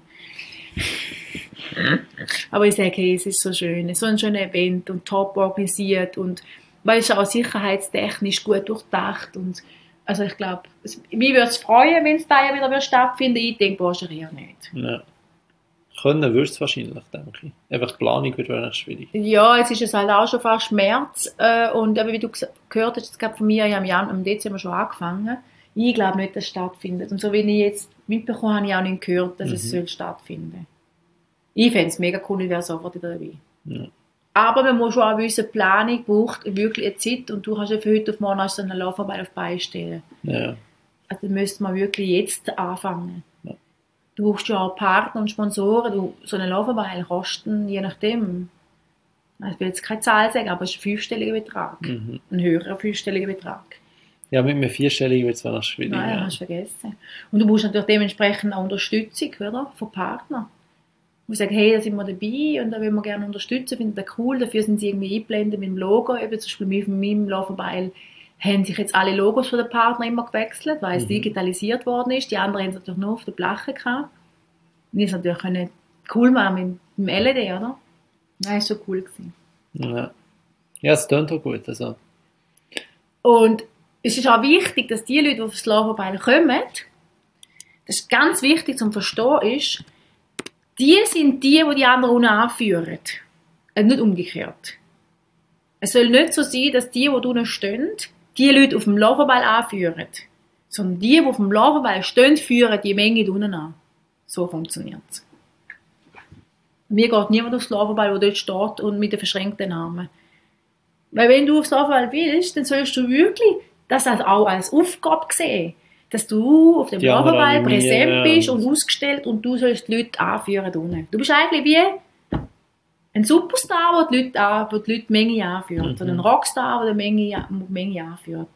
Aber ich sage, hey, es ist so schön, so ein schönes Event und top organisiert und weil es auch sicherheitstechnisch gut durchdacht und also ich glaube, mich würde es freuen, wenn es da ja wieder stattfinden würde. Ich denke wahrscheinlich eher nicht. Ja. Können würdest du wahrscheinlich, denke ich. Einfach die Planung wird wahrscheinlich schwierig. Ja, jetzt ist es halt auch schon fast März und wie du gehört hast, es gab von mir ja im Dezember schon angefangen. Ich glaube nicht, dass es stattfindet. Und so wie ich jetzt mitbekommen habe, habe ich auch nicht gehört, dass es soll stattfinden. Ich fände es mega cool, ich wäre sofort wieder dabei. Ja. Aber man muss schon auch wissen, die Planung braucht wirklich eine Zeit und du kannst ja für heute auf morgen so einen Laufarbeit auf die Beine stellen. Ja. Also da müsste man wirklich jetzt anfangen. Ja. Du brauchst ja auch Partner und Sponsoren. So eine Laufarbeit kosten, je nachdem, ich will jetzt keine Zahl sagen, aber es ist ein 5-stelliger Betrag. Ein höherer 5-stelliger Betrag. Ja, mit einem 4-stelligen wird es noch schwierig. Nein, hast du vergessen. Und du brauchst natürlich dementsprechend auch Unterstützung, oder? Von Partnern. Die sagen, hey, da sind wir dabei und da wollen wir gerne unterstützen, finden das cool, dafür sind sie irgendwie eingeblendet mit dem Logo. Eben zum Beispiel mit meinem Laufenbeil haben sich jetzt alle Logos von den Partnern immer gewechselt, weil es digitalisiert worden ist. Die anderen haben es natürlich nur auf der Plache gehabt. Und ich konnte natürlich cool machen mit dem LED, oder? Das war so cool gewesen. Ja, es klingt auch gut. Also. Und es ist auch wichtig, dass die Leute, die auf das Laufenbeil kommen, das ist ganz wichtig zum Verstehen, ist, die sind die anderen unten anführen. Nicht umgekehrt. Es soll nicht so sein, dass die unten stehen, die Leute auf dem Laufenbeil anführen. Sondern die auf dem Laufenbeil stehen, führen die Menge unten an. So funktioniert es. Mir geht niemand aufs Laufenbeil, der dort steht und mit den verschränkten Armen. Weil wenn du aufs Laufenbeil willst, dann sollst du wirklich das auch als Aufgabe sehen. Dass du auf dem Laufenbeil präsent bist und ausgestellt und du sollst die Leute anführen unten. Du bist eigentlich wie ein Superstar, der die Leute die Menge anführt. Oder ein Rockstar, der die Menge anführt.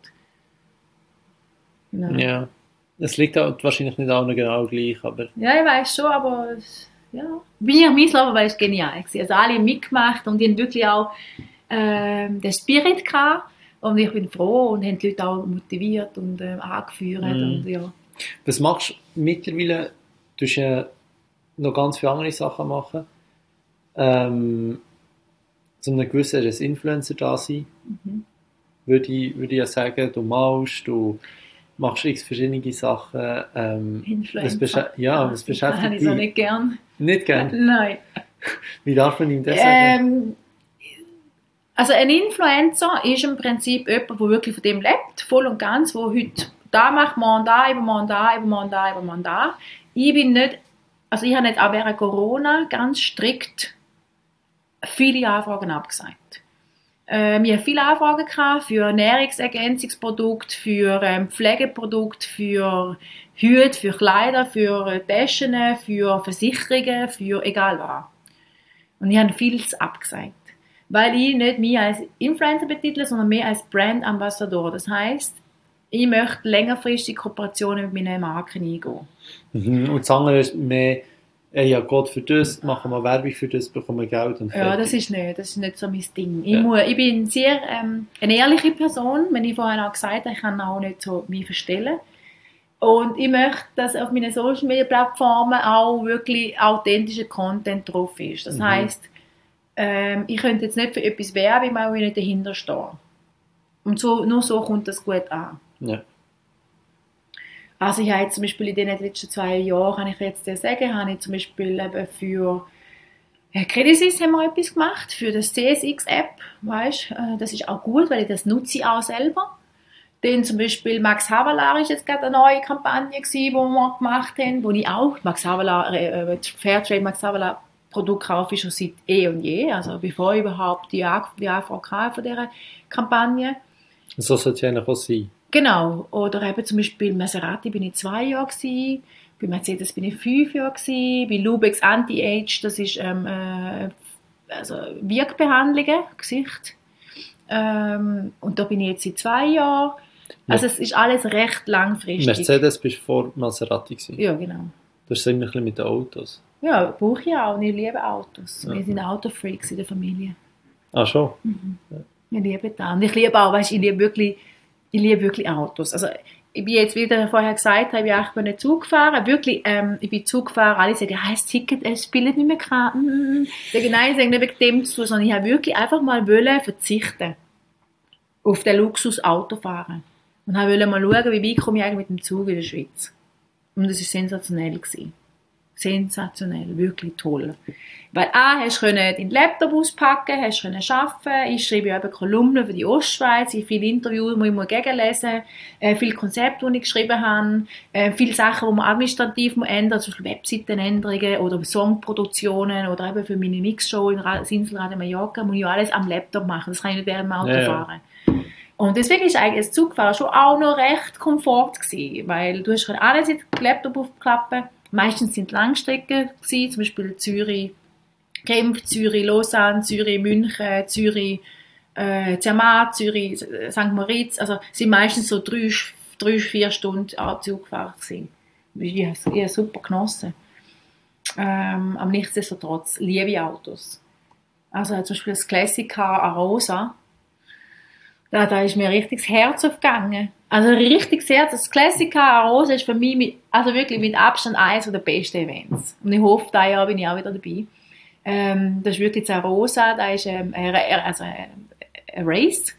Genau. Ja, es liegt auch wahrscheinlich nicht allen genau gleich, aber... Ja, ich weiß schon, aber ja. Mein Laufenbeil war genial. Also alle haben mitgemacht und die haben wirklich auch den Spirit gehabt. Und ich bin froh und haben die Leute auch motiviert und angeführt. Und, ja. Was machst du mittlerweile? Du musst ja noch ganz viele andere Sachen machen. So einem gewissen Influencer da sein. Würde ich ja sagen, du malst, du machst x verschiedene Sachen. Influencer? Was beschäftigt dich? Habe ich so nicht gern. Nicht gern? Nein. Wie darf man ihm das sagen? Also ein Influencer ist im Prinzip jemand, der wirklich von dem lebt, voll und ganz, der heute da macht, morgen da, übermorgen da, übermorgen da, übermorgen da. Ich bin nicht, also ich habe jetzt auch während Corona ganz strikt viele Anfragen abgesagt. Wir haben viele Anfragen gehabt für Nahrungsergänzungsprodukte, für Pflegeprodukte, für Hüte, für Kleider, für Taschen, für Versicherungen, für egal was. Und ich habe vieles abgesagt. Weil ich nicht mich als Influencer betitle, sondern mehr als Brand-Ambassador. Das heisst, ich möchte längerfristig Kooperationen mit meinen Marken eingehen. Und das andere ist mehr, ja Gott, für das machen wir Werbung, für das bekommen wir Geld. Und ja, das ist nicht so mein Ding. Ich bin sehr eine ehrliche Person, wenn ich vorhin auch gesagt habe, ich kann auch nicht so mich verstellen. Und ich möchte, dass auf meinen Social-Media-Plattformen auch wirklich authentischer Content drauf ist. Das heisst, ich könnte jetzt nicht für etwas werben, weil ich nicht dahinter stehe. Und nur so kommt das gut an. Ja. Also ich habe jetzt zum Beispiel in den letzten 2 Jahren, kann ich jetzt sagen, habe ich zum Beispiel eben für Credit Suisse haben wir etwas gemacht, für das CSX-App, weißt, das ist auch gut, weil ich das nutze auch selber. Dann zum Beispiel Max Havelaar ist jetzt gerade eine neue Kampagne gewesen, die wir gemacht haben, wo ich auch Fairtrade Max Havelaar Produkt kaufe ich schon seit eh und je, also bevor ich überhaupt die Anfrage hatte von dieser Kampagne. So sollte es eigentlich auch sein. Genau, oder eben zum Beispiel Maserati bin ich 2 Jahre gewesen, bei Mercedes bin ich 5 Jahre gewesen, bei Lubex Anti-Age, das ist also Wirkbehandlungen, Gesicht. Und da bin ich jetzt seit 2 Jahren. Also es ist alles recht langfristig. Mercedes bist du vor Maserati gewesen? Ja, genau. Das ist immer ein bisschen mit den Autos. Ja, brauche ich auch und ich liebe Autos. Wir sind Autofreaks in der Familie. Ah, schon? Ich liebe das. Und ich liebe auch, weißt, ich liebe wirklich Autos. Also ich bin jetzt, wie ich vorher gesagt habe, ich bin nicht Zug gefahren. Wirklich, ich bin Zug gefahren. Alle sagen, das Ticket, es spielt nicht mehr Karten. Ich sage, nein, ich sage nicht wegen dem zu, sondern ich habe wirklich einfach mal verzichten auf den Luxus Autofahren. Und wollte mal schauen, wie weit komme ich eigentlich mit dem Zug in der Schweiz. Und das war sensationell gewesen. Sensationell, wirklich toll. Weil hast du deinen Laptop auspacken, hast du arbeiten. Ich schreibe eben Kolumnen für die Ostschweiz, viele Interviews, die ich gegenlesen muss, viele Konzepte, die ich geschrieben habe, viele Sachen, die man administrativ ändern muss, zum Beispiel Webseitenänderungen oder Songproduktionen oder eben für meine Mixshow in Inselrad Mallorca, muss ich alles am Laptop machen. Das kann ich nicht während dem Auto fahren. Und deswegen ist eigentlich das Zugfahren schon auch noch recht komfort gewesen, weil du hast alles in den Laptop aufklappen. Meistens sind Langstrecken gewesen, zum Beispiel Zürich, Genf, Zürich, Lausanne, Zürich, München, Zürich, Zermatt, Zürich, St. Moritz. Also sind meistens so 3-4 Stunden Zugfahrt gewesen. Ich habe super genossen. Aber nichtsdestotrotz liebe ich Autos. Also zum Beispiel das Classic Car Arosa. Da ist mir richtig das Herz aufgegangen. Also richtig das Herz. Das Classic Car Arosa ist für mich wirklich mit Abstand eines der besten Events. Und ich hoffe, dieses Jahr bin ich auch wieder dabei. Das ist wirklich das Arosa, da ist ein Race.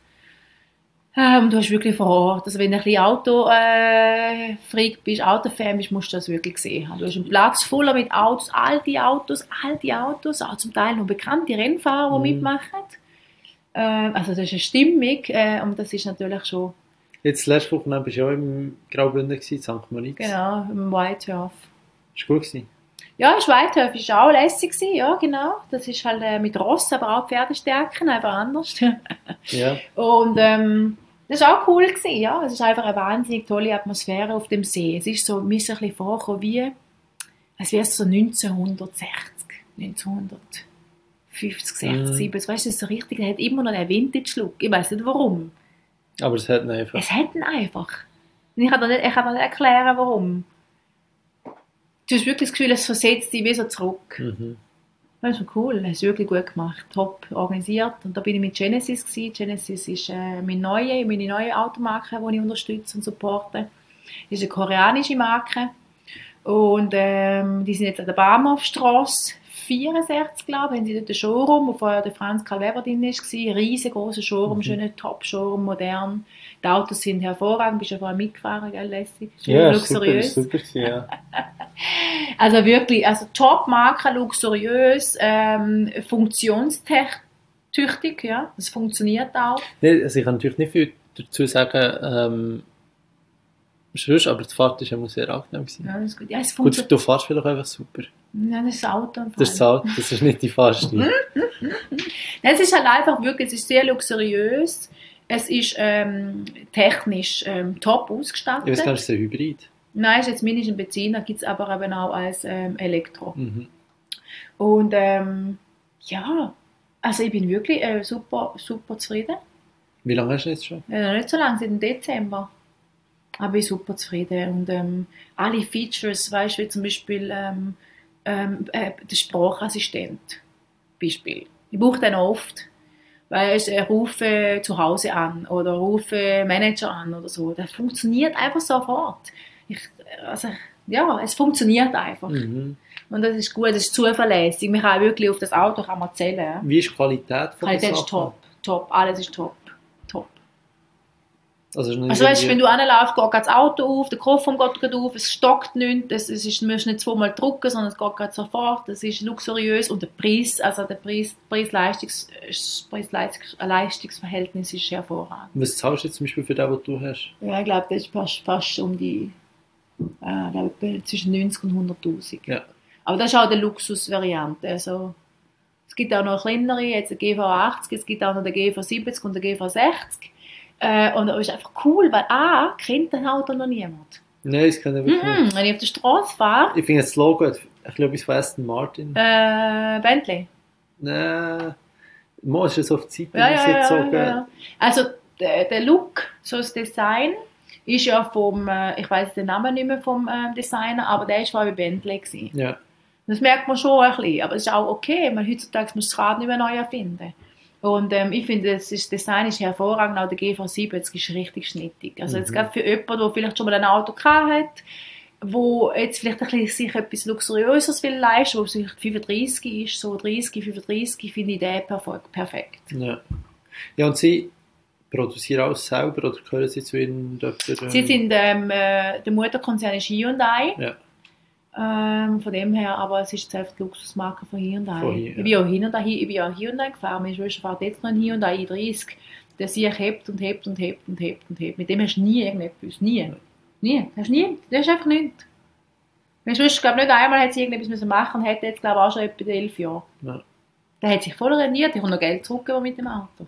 Du hast wirklich vor Ort, also wenn du ein bisschen Autofreak bist, Autofan bist, musst du das wirklich sehen. Du hast einen Platz voller mit Autos, alte Autos, auch zum Teil noch bekannte Rennfahrer, die mitmachen. Also das ist eine Stimmung und das ist natürlich schon... Jetzt letzte Woche bist du auch im Graubünden in St. Moritz. Genau, im Whitehurf. Ist gut gewesen? Ja, Whitehurf war auch lässig gewesen, ja genau. Das ist halt mit Ross, aber auch Pferdestärken, einfach anders. Ja. Und das war auch cool gewesen, ja. Es ist einfach eine wahnsinnig tolle Atmosphäre auf dem See. Es ist so, mir ist ein bisschen vorgekommen wie, als wäre es so 1960, 1950, 60, 70. Weißt du, das ist so richtig, er hat immer noch den Vintage-Look. Ich weiß nicht warum. Aber es hat ihn einfach. Es hat ihn einfach. Und ich kann dir nicht erklären, warum. Du hast wirklich das Gefühl, es versetzt dich wie so zurück. Das ist so cool, das ist wirklich gut gemacht, top organisiert. Und da bin ich mit Genesis gewesen. Genesis ist meine neue Automarke, die ich unterstütze und supporte. Das ist eine koreanische Marke. Und die sind jetzt an der Bahnhofstrasse 64, glaube ich, haben sie dort einen Showroom, wo vorher der Franz Karl Weber drin war. Ein riesengroßer Showroom, schöner Top-Showroom, modern. Die Autos sind hervorragend, bist ja vorher mitgefahren, gell, lässig? Ja, luxuriös. super, ja. Also wirklich, also Top-Marke, luxuriös, funktionstüchtig, ja, das funktioniert auch. Nee, also ich kann natürlich nicht viel dazu sagen, sonst, aber die Fahrt war sehr angenehm. Ja, das ist gut. Ja, es gut, du fährst vielleicht einfach super. Ja, das ist das Auto. Das ist das Auto, das ist nicht die Fahrstil. Es ist halt einfach wirklich, es ist sehr luxuriös, es ist technisch top ausgestattet. Ich weiß gar nicht, ist es ein Hybrid? Nein, es ist jetzt mindestens ein Benziner, gibt es aber eben auch als Elektro. Und ja, also ich bin wirklich super, super zufrieden. Wie lange hast du jetzt schon? Ja, nicht so lange, seit dem Dezember. Aber ich bin super zufrieden. Und alle Features, weißt du, wie zum Beispiel der Sprachassistent. Beispiel. Ich brauche den oft. Weil ich rufe zu Hause an oder rufe Manager an oder so. Das funktioniert einfach sofort. Es funktioniert einfach. Und das ist gut, das ist zuverlässig. Man kann wirklich auf das Auto zählen. Wie ist die Qualität von der Sache? Ist top, alles ist top. Also weißt, wenn du anlaufst, geht das Auto auf, der Kofferraum geht auf, es stockt nicht, du musst nicht zweimal drücken, sondern es geht gerade sofort, es ist luxuriös und der Preis-Leistungsverhältnis ist hervorragend. Was zahlst du jetzt zum Beispiel für den, was du hast? Ja, ich glaube, das ist fast um die zwischen 90 und 100'000. Ja. Aber das ist auch die Luxusvariante. Also, es gibt auch noch kleinere, jetzt den GV80, es gibt auch noch den GV70 und den GV60. Und das ist einfach cool, weil kennt das Auto noch niemand. Nein, das kann ich wirklich nicht. Wenn ich auf der Straße fahre... Ich finde das Logo ein bisschen etwas von Aston Martin. Bentley. Nein, man ist es auf die Seite rausgezogen. Ja. Also, der Look, so das Design, ist ja vom, ich weiss den Namen nicht mehr vom Designer, aber der war vor allem Bentley gewesen. Ja. Das merkt man schon ein bisschen, aber es ist auch okay, man heutzutage muss das Rad nicht mehr neu erfinden. Und ich finde, das Design ist hervorragend, auch der GV70 ist richtig schnittig. Also jetzt gerade für jemanden, der vielleicht schon mal ein Auto gehabt hat, wo jetzt vielleicht ein bisschen sich etwas Luxuriöses will leisten, wo es vielleicht 35 ist, so 30, 35, finde ich den perfekt. Ja. Ja, und Sie produzieren alles selber oder gehören Sie zu Ihnen? Sie sind, der Mutterkonzern ist Hyundai. Ja. Von dem her, aber es ist selbst die Luxusmarke von Hyundai. Ich bin auch Hyundai gefahren. Meine Schwester fährt jetzt noch einen Hyundai i30. Der sich hebt und hebt und hebt und hebt und hebt. Mit dem hast du nie irgendetwas. Nie. Das ist einfach nichts. Meine Schwester, glaube nicht einmal hat sie irgendetwas machen müssen, hat jetzt, glaube ich, auch schon etwa 11 Jahre. Ja. Der hat sich voll rentiert. Ich habe noch Geld zurückgegeben mit dem Auto.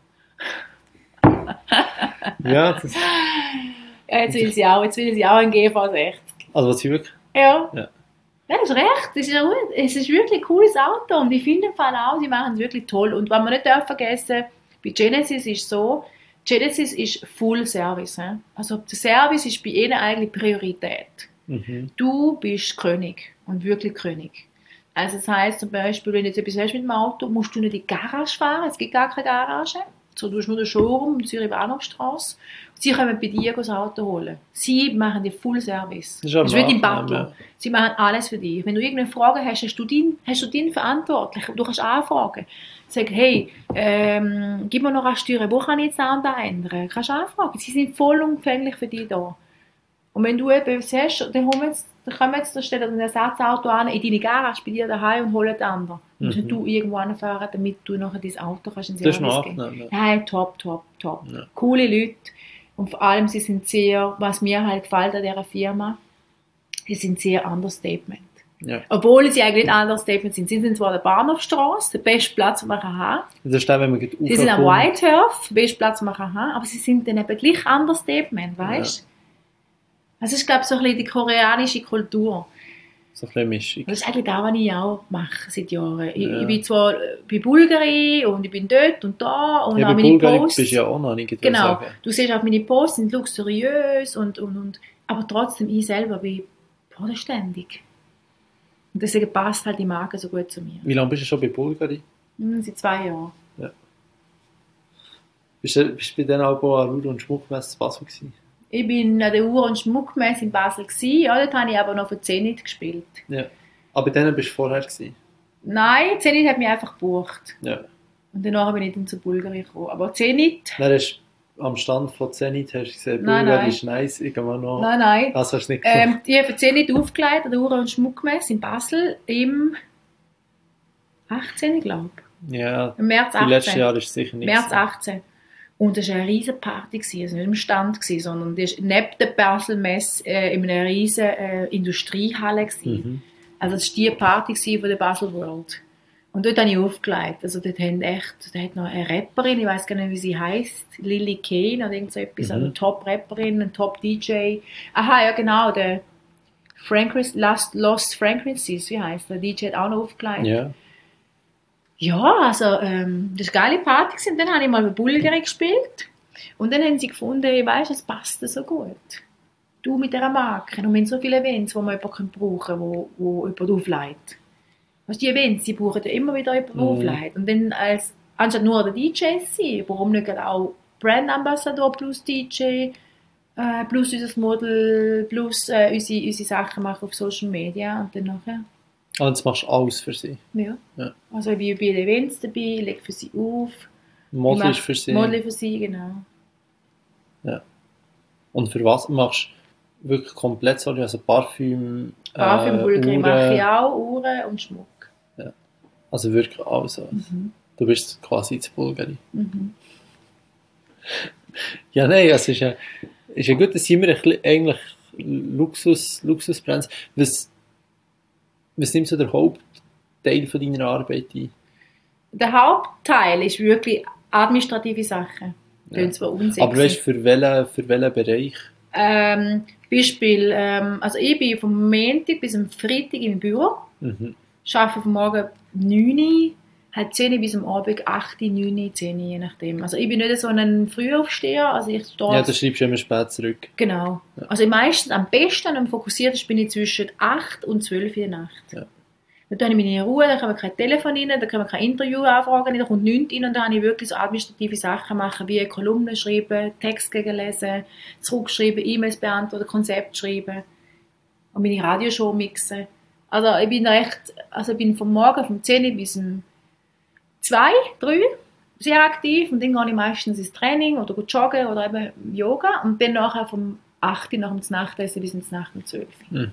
Ja, das... Jetzt will sie auch einen GV60. Also was sie wirklich... Ja. Ja, das ist recht. Es ist wirklich ein cooles Auto und ich finde im Fall auch, sie machen es wirklich toll. Und was man nicht vergessen, bei Genesis ist so, Genesis ist Full Service. He? Also der Service ist bei ihnen eigentlich Priorität. Mhm. Du bist König und wirklich König. Also das heisst zum Beispiel, wenn du jetzt etwas hast mit dem Auto, musst du nicht in die Garage fahren, es gibt gar keine Garage. So, du hast nur den Showroom, Zürich Bahnhofstrasse. Sie können bei dir das Auto holen. Sie machen dir Full Service. Das ist wie dein Butler. Ja. Sie machen alles für dich. Wenn du irgendeine Frage hast, hast du deinen Verantwortlichen. Du kannst anfragen. Sag, hey, gib mir noch eine Steuer, wo kann ich jetzt da und da ändern? Du kannst anfragen. Sie sind vollumfänglich für dich da. Und wenn du etwas hast, dann stellen wir ein Ersatzauto an in deine Garage bei dir daheim und holen den anderen. Mhm. Musst du irgendwo anfahren, damit du nachher dein Auto kannst in Service geben. Nein, top. Ja. Coole Leute. Und vor allem, sie sind sehr, was mir halt gefällt an dieser Firma, sie sind sehr Understatement. Ja. Obwohl sie eigentlich nicht Understatement sind. Sie sind zwar an der Bahnhofstrasse, der beste Platz, den man haben kann. Das ist der, wenn man sie sind am Whitehurst, der beste Platz, den man haben kann. Aber sie sind dann eben gleich Understatement, weißt du? Ja. Also ich glaube, so ein bisschen die koreanische Kultur. So ein bisschen Mischung. Das ist eigentlich das, was ich auch mache seit Jahren. Ich bin zwar bei Bulgari und ich bin dort und da und ja, auch meine Posts. Bist ja auch noch nicht. Genau, du siehst auch meine Posts sind luxuriös und. Aber trotzdem, ich selber bin bodenständig. Und deswegen passt halt die Marke so gut zu mir. Wie lange bist du schon bei Bulgari? Seit 2 Jahren. Ja. Bist du bei denen auch an Uhr- und Schmuckmesse in Basel gewesen? Ich bin an der Uhr- und Schmuckmesse in Basel gewesen. Ja, dort habe ich aber noch für Zenit gespielt. Ja. Aber bei denen bist du vorher gewesen? Nein, Zenit hat mich einfach gebucht. Ja. Und danach bin ich dann zu Bulgari gekommen. Aber Zenit... Nein, am Stand von Zenit hast du gesehen, Bulgari ist nice. Ich kann mal noch... Nein. Das hast du nicht gemacht. Ich habe für Zenit aufgelegt an der Uhr- und Schmuckmesse in Basel im 18, glaube ich. Ja, im März 18. Die letzten Jahre ist es sicher nicht März 18. Und das war eine riesige Party, also nicht im Stand, sondern das war neben der Basel-Messe in einer riesigen Industriehalle. Mhm. Also das war die Party von der Basel World. Und dort habe ich aufgelegt. Also dort hat noch eine Rapperin, ich weiß gar nicht, wie sie heisst, Lily Kane oder irgend so etwas, also eine Top-Rapperin, ein Top-DJ. Aha, ja genau, der Lost Francis, wie heisst der? DJ hat auch noch aufgelegt. Ja. Ja, also das war eine geile Party und dann habe ich mal bei Bulgari gespielt und dann haben sie gefunden, weißt, es passt so gut. Du mit dieser Marke und wir haben so viele Events, wo man jemanden brauchen kann, wo jemand auflegt. Weißt, die Events, die brauchen ja immer wieder jemanden, der auflegt. Und dann anstatt nur der DJ sein, warum nicht auch Brand Ambassador plus DJ, plus unser Model, plus unsere Sachen machen auf Social Media und dann nachher. Und jetzt machst du alles für sie? Ja. Also ich bin bei den Events dabei, lege für sie auf. Model ist für sie? Model für sie, genau. Ja. Und für was machst du wirklich komplett so? Also Parfüm, Bulgari mache ich auch, Uhren und Schmuck. Ja. Also wirklich alles. Mhm. Du bist quasi zu Bulgari. Mhm. Ja, nein, es ist ja gut, dass wir eigentlich Luxusbrands. Was nimmt so der Hauptteil von deiner Arbeit ein? Der Hauptteil ist wirklich administrative Sachen. Ja. Zwar unsexy. Aber weißt du, für welchen Bereich? Beispiel, also ich bin vom Montag bis am Freitag im Büro, arbeite vom Morgen 9 Uhr, halt 10 Uhr bis am Abend 8 Uhr, 9 Uhr, 10 Uhr, je nachdem. Also ich bin nicht so ein Frühaufsteher, also ich stehe... Ja, da schreibst du immer spät zurück. Genau. Ja. Also meistens am besten und am fokussiertesten bin ich zwischen 8 und 12 Uhr in der Nacht. Ja. Dann habe ich meine Ruhe, da kommen kein Telefon rein, da können wir kein Interview anfragen rein, da kommt nichts rein und dann habe ich wirklich so administrative Sachen machen, wie Kolumnen schreiben, Text gegenlesen, zurückschreiben, E-Mails beantworten, Konzept schreiben und meine Radioshow mixen. Also ich bin ich bin vom Morgen vom 10 Uhr bis um 2, 3 sehr aktiv und dann gehe ich meistens ins Training oder joggen oder eben Yoga und dann nachher vom 8 Uhr nach dem Nachtessen bis ins Nacht um 12 Uhr.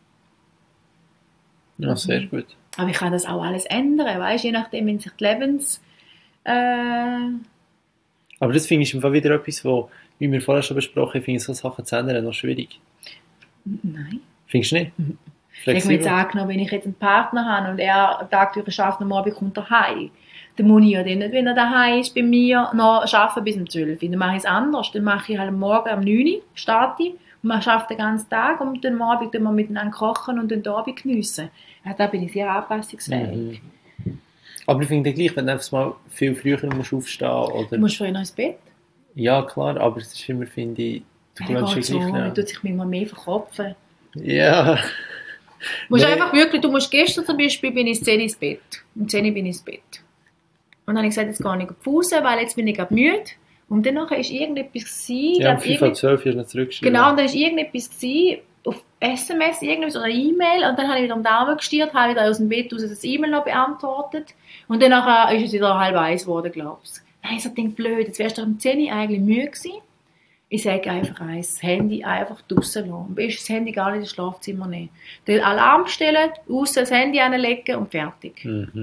Ja, sehr gut. Aber ich kann das auch alles ändern, weißt? Je nachdem, wenn sich die Lebens... Aber das finde ich im Fall wieder etwas, wo, wie wir vorher schon besprochen haben, finde ich so Sachen zu ändern noch schwierig. Nein. Findest du nicht? Ich mir jetzt angenommen, wenn ich jetzt einen Partner habe und er am Tag arbeitet und am Abend kommt er heim, dann muss ich ja dann nicht, wenn er daheim ist, bei mir noch arbeiten bis um 12 Uhr. Dann mache ich es anders. Dann mache ich halt am Morgen um 9 Uhr, starte ich, und man arbeitet den ganzen Tag und dann am Abend wir miteinander kochen und den Abend geniessen. Ja, da bin ich sehr anpassungsfähig. Aber ich finde gleich, wenn du einfach mal viel früher musst aufstehen oder... Du musst früher noch ins Bett. Ja, klar, aber es ist immer, finde ich... Du gleich so, man tut sich manchmal mehr verkopfen. Ja. Du musst gestern zum Beispiel, bin ich um 10 Uhr ins Bett. Um 10 Uhr bin ich ins Bett. Und dann habe ich gesagt, jetzt gehe ich auf Pause, weil jetzt bin ich gerade müde. Und dann war irgendetwas gewesen. Ja, um 5:12 hast du noch zurückgeschrieben. Genau, und dann war irgendetwas gewesen, auf SMS, irgendwas oder E-Mail. Und dann habe ich wieder am Daumen gestiert, habe wieder aus dem Bett raus das E-Mail noch beantwortet. Und dann ist es wieder 12:30 geworden, glaube ich. Dann habe ich so gedacht, blöd, jetzt wärst du um 10 Uhr eigentlich müde gewesen. Ich sage einfach das Handy einfach draussen lassen. Am besten das Handy gar nicht ins Schlafzimmer nehmen. Den Alarm stellen, raus das Handy anlegen und fertig.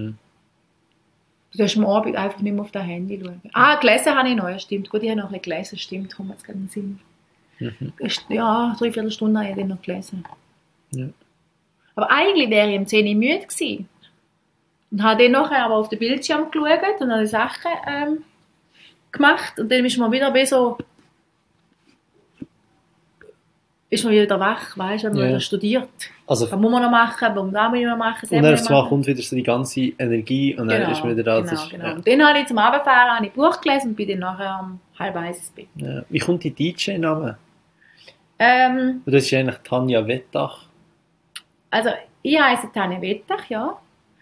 Du darfst am Abend einfach nicht mehr auf dein Handy schauen. Gelesen habe ich noch, ja, stimmt. Gut, ich habe noch ein bisschen gelesen, stimmt, kommt jetzt gerade in den Sinn. Ja, 3/4 Stunde habe ich dann noch gelesen. Ja. Aber eigentlich wäre ich um 10 Uhr müde gewesen. Und habe dann nachher aber auf den Bildschirm geschaut und habe Sachen gemacht. Und dann ist man wieder wieder wach, weißt du, wenn man wieder studiert. Also, was muss man noch machen, was muss man noch machen, und dann kommt wieder so die ganze Energie und dann ist man wieder da. Genau. Und dann habe ich zum Abendfahren ein Buch gelesen und bin dann nachher um 12:30 ins Bett. Ja. Wie kommt die DJ-Name? Das ist eigentlich Tanja Wettach. Also, ich heiße Tanja Wettach, ja.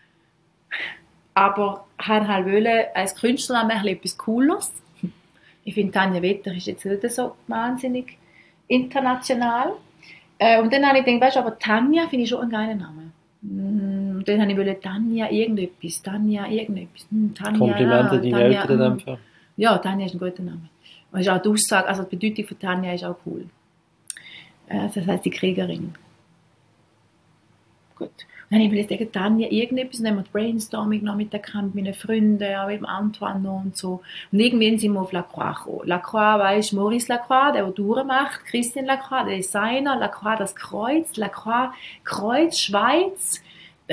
Aber ich wollte als Künstlernamen etwas Cooles. Ich finde, Tanja Wettach ist jetzt nicht so wahnsinnig international. Und dann habe ich gedacht, weißt du, aber Tanja finde ich schon einen geilen Namen. Und dann habe ich Tanja irgendetwas. Tanja. Komplimente deinen Eltern in dem Fall. Ja, Tanja ist ein guter Name. Und ist auch die Aussage, also die Bedeutung von Tanja ist auch cool. Das heißt die Kriegerin. Gut. Und dann habe ich gesagt, Tanja irgendetwas, und dann haben wir Brainstorming noch mit meinen Freunden, auch mit dem Antoine und so. Und irgendwann sind wir auf Lacroix gekommen. Lacroix, weißt du, Maurice Lacroix, der Touren macht, Christian Lacroix, der Designer, Lacroix das Kreuz, Lacroix Kreuz, Schweiz,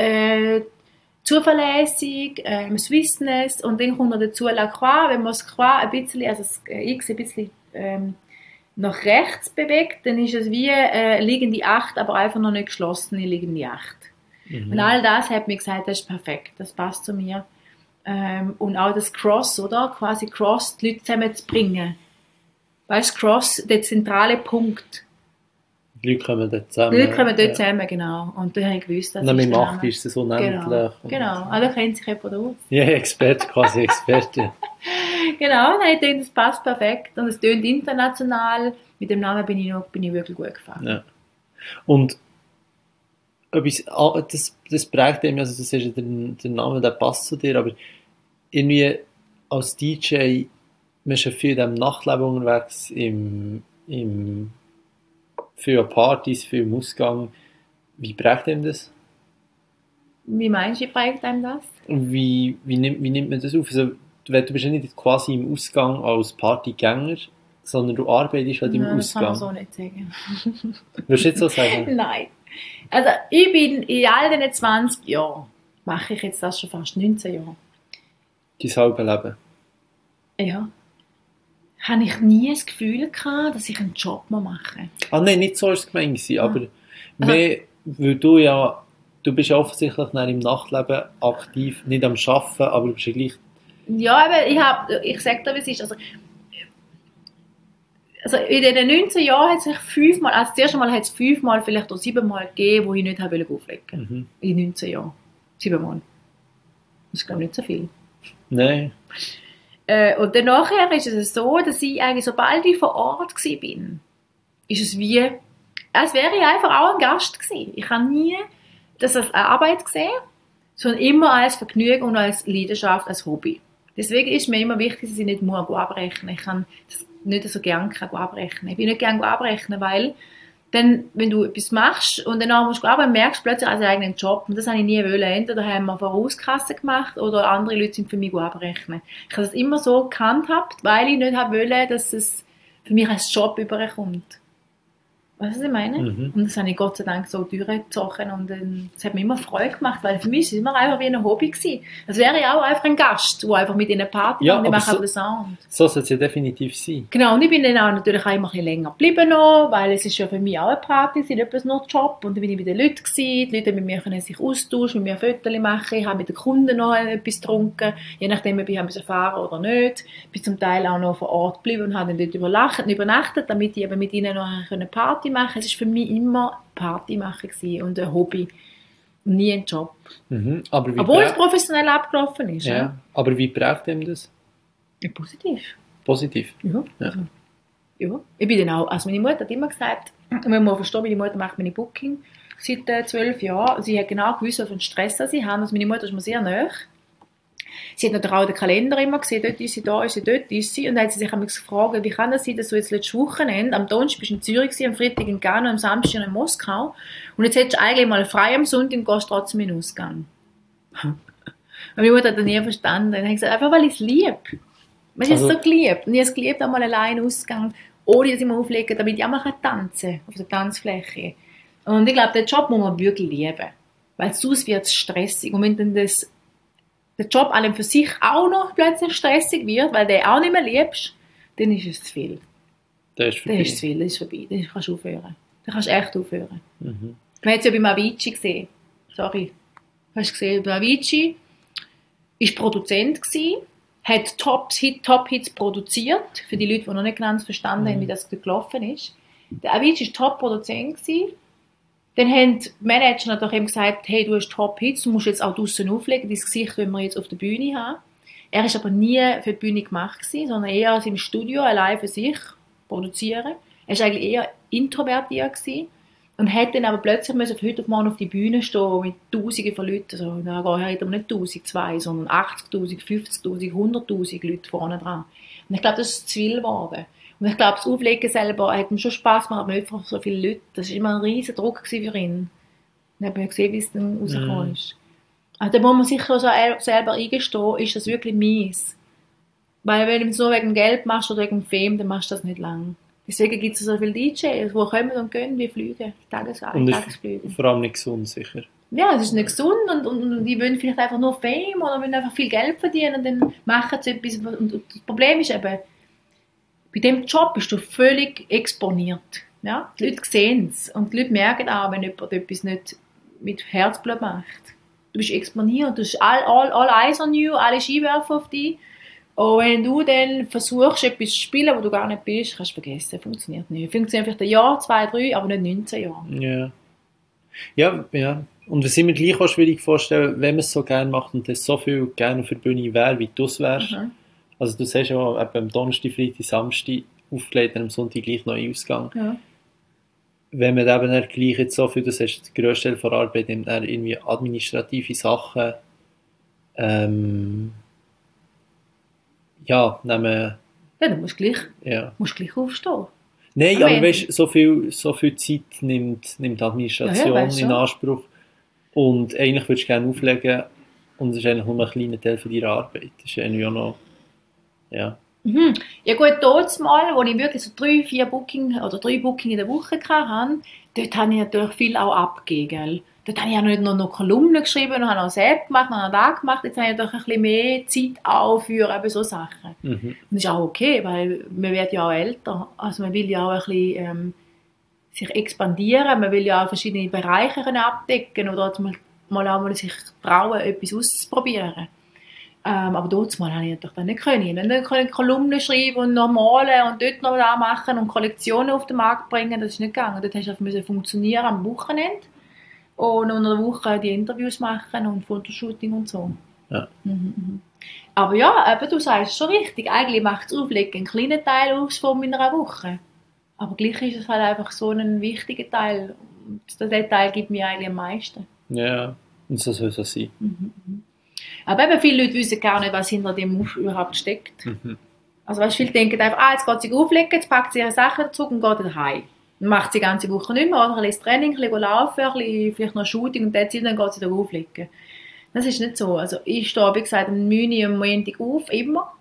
zuverlässig, Swissness, und dann kommt noch dazu Lacroix, wenn man das Croix ein bisschen, also das X ein bisschen nach rechts bewegt, dann ist es wie liegende 8, aber einfach noch nicht geschlossene liegende 8. Und all das hat mir gesagt, das ist perfekt, das passt zu mir. Und auch das Cross, oder? Quasi Cross, die Leute zusammenzubringen. Weißt du, Cross, der zentrale Punkt. Die Leute kommen dort zusammen. Genau. Und dann habe ich gewusst, dass und dann mit Macht ist es unendlich. Genau. Da kennt sich jemand aus. Ja, quasi Experte. Genau, dann habe ich gedacht, das passt perfekt. Und es tönt international. Mit dem Namen bin ich wirklich gut gefahren. Ja. Und das prägt eben, also das ist der Name, der passt zu dir, aber irgendwie als DJ, man ist ja viel in diesem Nachtleben unterwegs, viel an Partys, viel im Ausgang. Wie prägt einem das? Wie meinst du, wie prägt einem das? Und wie nimmt man das auf? Also, du bist ja nicht quasi im Ausgang als Partygänger, sondern du arbeitest halt im Ausgang. Das kann man so nicht sagen. Würdest du jetzt so sagen? Nein. Also ich bin in all diesen 20 Jahren, mache ich jetzt das schon fast 19 Jahre, Dein halbe Leben. ja, habe ich nie das Gefühl gehabt, dass ich einen Job machen muss. Ah nein, nicht so war es gemeint, aber mehr, weil du bist ja offensichtlich dann im Nachtleben aktiv, nicht am Arbeiten, aber du bist ja gleich... Ja, aber ich sage dir, wie es ist. Also in den 19 Jahren hat es sich 5-mal, also das erste Mal hat es 5-mal, vielleicht auch 7-mal gegeben, wo ich nicht auflegen wollte. In 19 Jahren. 7-mal. Das ist, glaube ich, nicht so viel. Nein. Und dann nachher ist es so, dass ich eigentlich, sobald ich vor Ort war, ist es wie, als wäre ich einfach auch ein Gast gewesen. Ich habe nie das als Arbeit gesehen, sondern immer als Vergnügen und als Leidenschaft, als Hobby. Deswegen ist mir immer wichtig, dass ich nicht abrechnen muss. Ich kann das nicht so gerne abrechnen. Ich bin nicht gerne abrechnen, weil dann, wenn du etwas machst und dann musst du arbeiten, merkst du plötzlich als eigenen Job. Und das habe ich nie wollen. Entweder haben wir Vorauskasse gemacht oder andere Leute sind für mich abrechnen. Ich habe das immer so gehandhabt, weil ich nicht wollte, dass es für mich als Job überkommt. Weißt du, was ich meine? Und das habe ich Gott sei Dank so durchgezogen und das hat mir immer Freude gemacht, weil für mich war es immer einfach wie ein Hobby gewesen. Das wäre ja auch einfach ein Gast, der einfach mit in eine Party macht und ich mache aber den Sound. So soll es ja definitiv sein. Genau, und ich bin dann auch natürlich auch immer ein bisschen länger geblieben noch, weil es ist ja für mich auch eine Party, es ist nicht etwas nur ein Job und dann bin ich bei den Leuten gewesen, die Leute mit mir können sich austauschen, mit mir Fotos machen, ich habe mit den Kunden noch etwas getrunken, je nachdem, ob ich fahren oder nicht, bin zum Teil auch noch vor Ort geblieben und habe dann dort übernachtet, damit ich eben mit ihnen noch eine Party machen. Es war für mich immer Party machen und ein Hobby. Und nie ein Job. Obwohl es professionell abgelaufen ist. Ja. Aber wie prägt ihm das? Ja, positiv. Positiv? Ja. Also, ja. Ich bin dann auch, also meine Mutter hat immer gesagt, wenn man versteht, meine Mutter macht meine Booking seit 12 Jahren. Sie hat genau gewusst, was für einen Stress sie haben. Also meine Mutter ist mir sehr nahe. Sie hat natürlich auch den Kalender immer gesehen, dort ist sie, da ist sie, dort ist sie. Und dann hat sie sich gefragt, wie kann das sein, dass du jetzt letztes Wochenende, am Donnerstag bist du in Zürich gewesen, am Freitag in Ghana, am Samstag in Moskau. Und jetzt hättest du eigentlich mal frei am Sonntag und gehst trotzdem in den Ausgang. Und meine Mutter hat das nie verstanden. Dann hat sie gesagt, einfach weil ich es liebe. Man ist es so geliebt. Und ich habe es geliebt, einmal allein in den Ausgang, ohne dass ich mir auflege, damit ich auch mal tanzen kann, auf der Tanzfläche. Und ich glaube, den Job muss man wirklich lieben. Weil sonst wird es stressig. Und wenn dann der Job allem für sich auch noch plötzlich stressig wird, weil du den auch nicht mehr liebst, dann ist es zu viel. Das ist vorbei. Dann ist es zu viel, dann ist es vorbei. Dann kannst du aufhören. Dann kannst du echt aufhören. Man hat es ja beim Avicii gesehen. Sorry. Hast du gesehen, bei Avicii war Produzent gewesen, hat Top-Hits produziert, für die Leute, die noch nicht ganz verstanden haben, wie das gelaufen ist. Der Avicii war Top-Produzent gewesen. Dann haben die Manager natürlich eben gesagt, hey, du hast Top-Hits, du musst jetzt auch draussen auflegen, dein Gesicht wollen wir jetzt auf der Bühne haben. Er war aber nie für die Bühne gemacht gewesen, sondern eher aus im Studio, allein für sich produzieren. Er war eigentlich eher introvertiert gewesen und hat dann aber plötzlich müssen von heute auf morgen auf die Bühne stehen mit Tausenden von Leuten. Also, da hat er nicht 1002, sondern 80'000, 50'000, 100'000 Leute vorne dran. Und ich glaube, das ist zu viel geworden. Und ich glaube, das Auflegen selber hat ihm schon Spass gemacht, aber nicht für so viele Leute. Das war immer ein riesen Druck für ihn. Dann haben wir gesehen, wie es dann rausgekommen ist. Also da muss man sich so selber eingestehen, ist das wirklich mies. Weil wenn du es nur wegen Geld machst oder wegen Fame, dann machst du das nicht lang. Deswegen gibt es so viele DJs, die kommen und gehen wie Flüge, Tagesflüge. Und vor allem nicht gesund, sicher. Ja, es ist nicht gesund und die wollen vielleicht einfach nur Fame oder wollen einfach viel Geld verdienen und dann machen sie etwas. Und das Problem ist eben, bei diesem Job bist du völlig exponiert. Ja? Die Leute sehen es und die Leute merken auch, wenn jemand etwas nicht mit Herzblut macht. Du bist exponiert, du hast all eyes on you, alle Skiwerfer auf dich. Und wenn du dann versuchst, etwas zu spielen, wo du gar nicht bist, kannst du vergessen, funktioniert nicht. Funktioniert vielleicht ein Jahr, 2, 3, aber nicht 19 Jahre. Ja. Und was ich mir gleich auch schwierig vorstellen, wenn man es so gerne macht und das so viel gerne auf der Bühne wäre, wie du es wärst. Also du sagst ja, am Donnerstag, Freitag, Samstag aufgelegt, am Sonntag gleich noch in Ausgang. Ja. Wenn man eben dann gleich jetzt so viel, das heißt, der grösste Teil der Arbeit nimmt dann irgendwie administrative Sachen, nehmen... Ja, du musst gleich aufstehen. Nein, aber weißt, so viel Zeit nimmt Administration in Anspruch. Und eigentlich würdest du gerne auflegen und es ist eigentlich nur ein kleiner Teil von deiner Arbeit. Das ist eigentlich auch noch, ja. Ja gut, dort mal, wo ich wirklich so 3 Booking in der Woche hatte, dort habe ich natürlich viel auch abgegeben. Dort habe ich ja nicht noch Kolumnen geschrieben und habe noch App gemacht, noch das gemacht. Jetzt habe ich natürlich ein bisschen mehr Zeit auch für eben so Sachen. Und das ist auch okay, weil man wird ja auch älter. Also man will ja auch ein bisschen sich expandieren, man will ja auch verschiedene Bereiche abdecken oder mal sich trauen, etwas auszuprobieren. Aber dort mal habe ich natürlich dann nicht können. Dann kann ich Kolumnen schreiben und noch malen und dort noch da machen und Kollektionen auf den Markt bringen, das ist nicht gegangen. Dort musste es funktionieren am Wochenende und unter der Woche die Interviews machen und Fotoshooting und so. Ja. Aber ja, eben, du sagst schon richtig, eigentlich macht das Auflegen einen kleinen Teil aus von meiner Woche. Aber gleich ist es halt einfach so ein wichtiger Teil. Und der Teil gibt mir eigentlich am meisten. Ja, und so soll es sein. Aber eben viele Leute wissen gar nicht, was hinter dem überhaupt steckt. Also weißt, viele denken einfach, jetzt geht sie auflegen, jetzt packt sie ihre Sachen dazu und geht wieder heim. Dann macht sie die ganze Woche nicht mehr, oder ein bisschen Training, ein bisschen laufen, ein bisschen, vielleicht noch Shooting und dann geht sie wieder auflegen. Das ist nicht so. Also ich stehe, wie gesagt, um 9 Uhr am Montag auf, immer.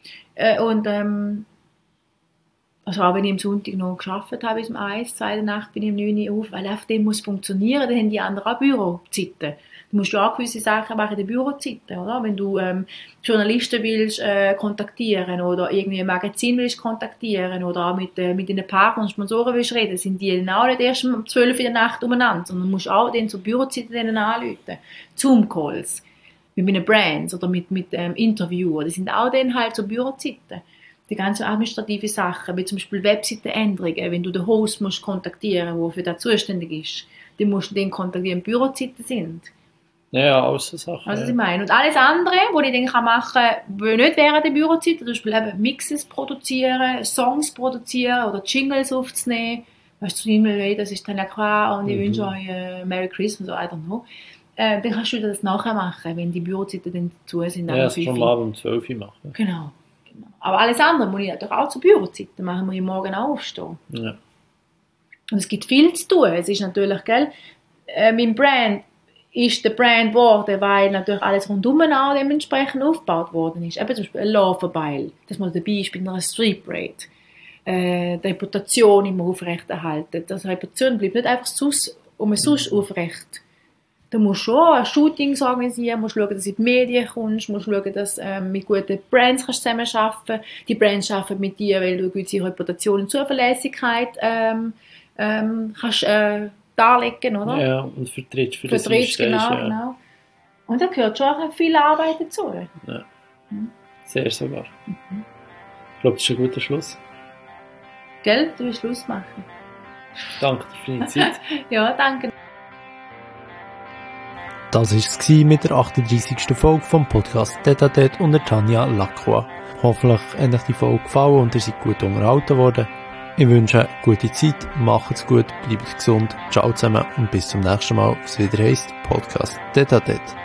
Also auch wenn ich am Sonntag noch gearbeitet habe, bis um 1, 2 der Nacht bin ich um 9 Uhr auf, weil auf dem muss funktionieren, dann haben die anderen auch Bürozeiten. Du musst ja auch gewisse Sachen machen in den Bürozeiten, oder? Wenn du Journalisten willst kontaktieren oder irgendwie ein Magazin willst kontaktieren oder auch mit deinen Partnern und Sponsoren willst reden, sind die dann auch nicht erst um 12 Uhr in der Nacht umeinander, sondern du musst auch dann zur Bürozeiten denen anrufen. Zoom-Calls mit meinen Brands oder mit Interviewen, das sind auch dann halt so Bürozeiten. Die ganzen administrative Sachen, wie zum Beispiel Webseitenänderungen, wenn du den Host musst kontaktieren, der für das zuständig ist, dann musst du den kontaktieren, wenn Bürozeiten sind. Ja, alles so Sachen. Also, was ich meine. Und alles andere, was ich dann machen kann, nicht während der Bürozeiten, zum Beispiel eben Mixes produzieren, Songs produzieren oder Jingles aufzunehmen. Weißt du, das ist dann ja klar und ich wünsche euch Merry Christmas oder I don't know. Dann kannst du das nachher machen, wenn die Bürozeiten dann zu sind. Ja, das kann man abends um 12 Uhr machen. Genau. Aber alles andere muss ich natürlich auch zur Bürozeit machen, muss ich morgen auch aufstehen. Ja. Und es gibt viel zu tun. Es ist natürlich, mein Brand ist der Brand geworden, weil natürlich alles rundum auch dementsprechend aufgebaut worden ist. Eben zum Beispiel ein Laufenbeil, dass man dabei ist bei einer Street Parade. Die Reputation immer aufrechterhalten. Die Reputation bleibt nicht einfach sonst aufrecht. Du musst schon Shootings organisieren, musst schauen, dass du in die Medien kommst, musst schauen, dass du mit guten Brands zusammenarbeiten kannst. Die Brands arbeiten mit dir, weil du eine gewisse Reputation und Zuverlässigkeit kannst darlegen, oder? Ja, und vertrittst für das genau. Und da gehört schon viel Arbeit dazu. Ja. Sehr sogar. Ich glaube, das ist ein guter Schluss. Gell? Du willst Schluss machen. Danke dir für deine Zeit. Ja, danke. Das war es mit der 38. Folge vom Podcast Tête à Tête unter Tanja Lacroix. Hoffentlich hat euch die Folge gefallen und ihr seid gut unterhalten worden. Ich wünsche eine gute Zeit, macht's gut, bleibt gesund, ciao zusammen und bis zum nächsten Mal, was wieder heisst Podcast Tête à Tête.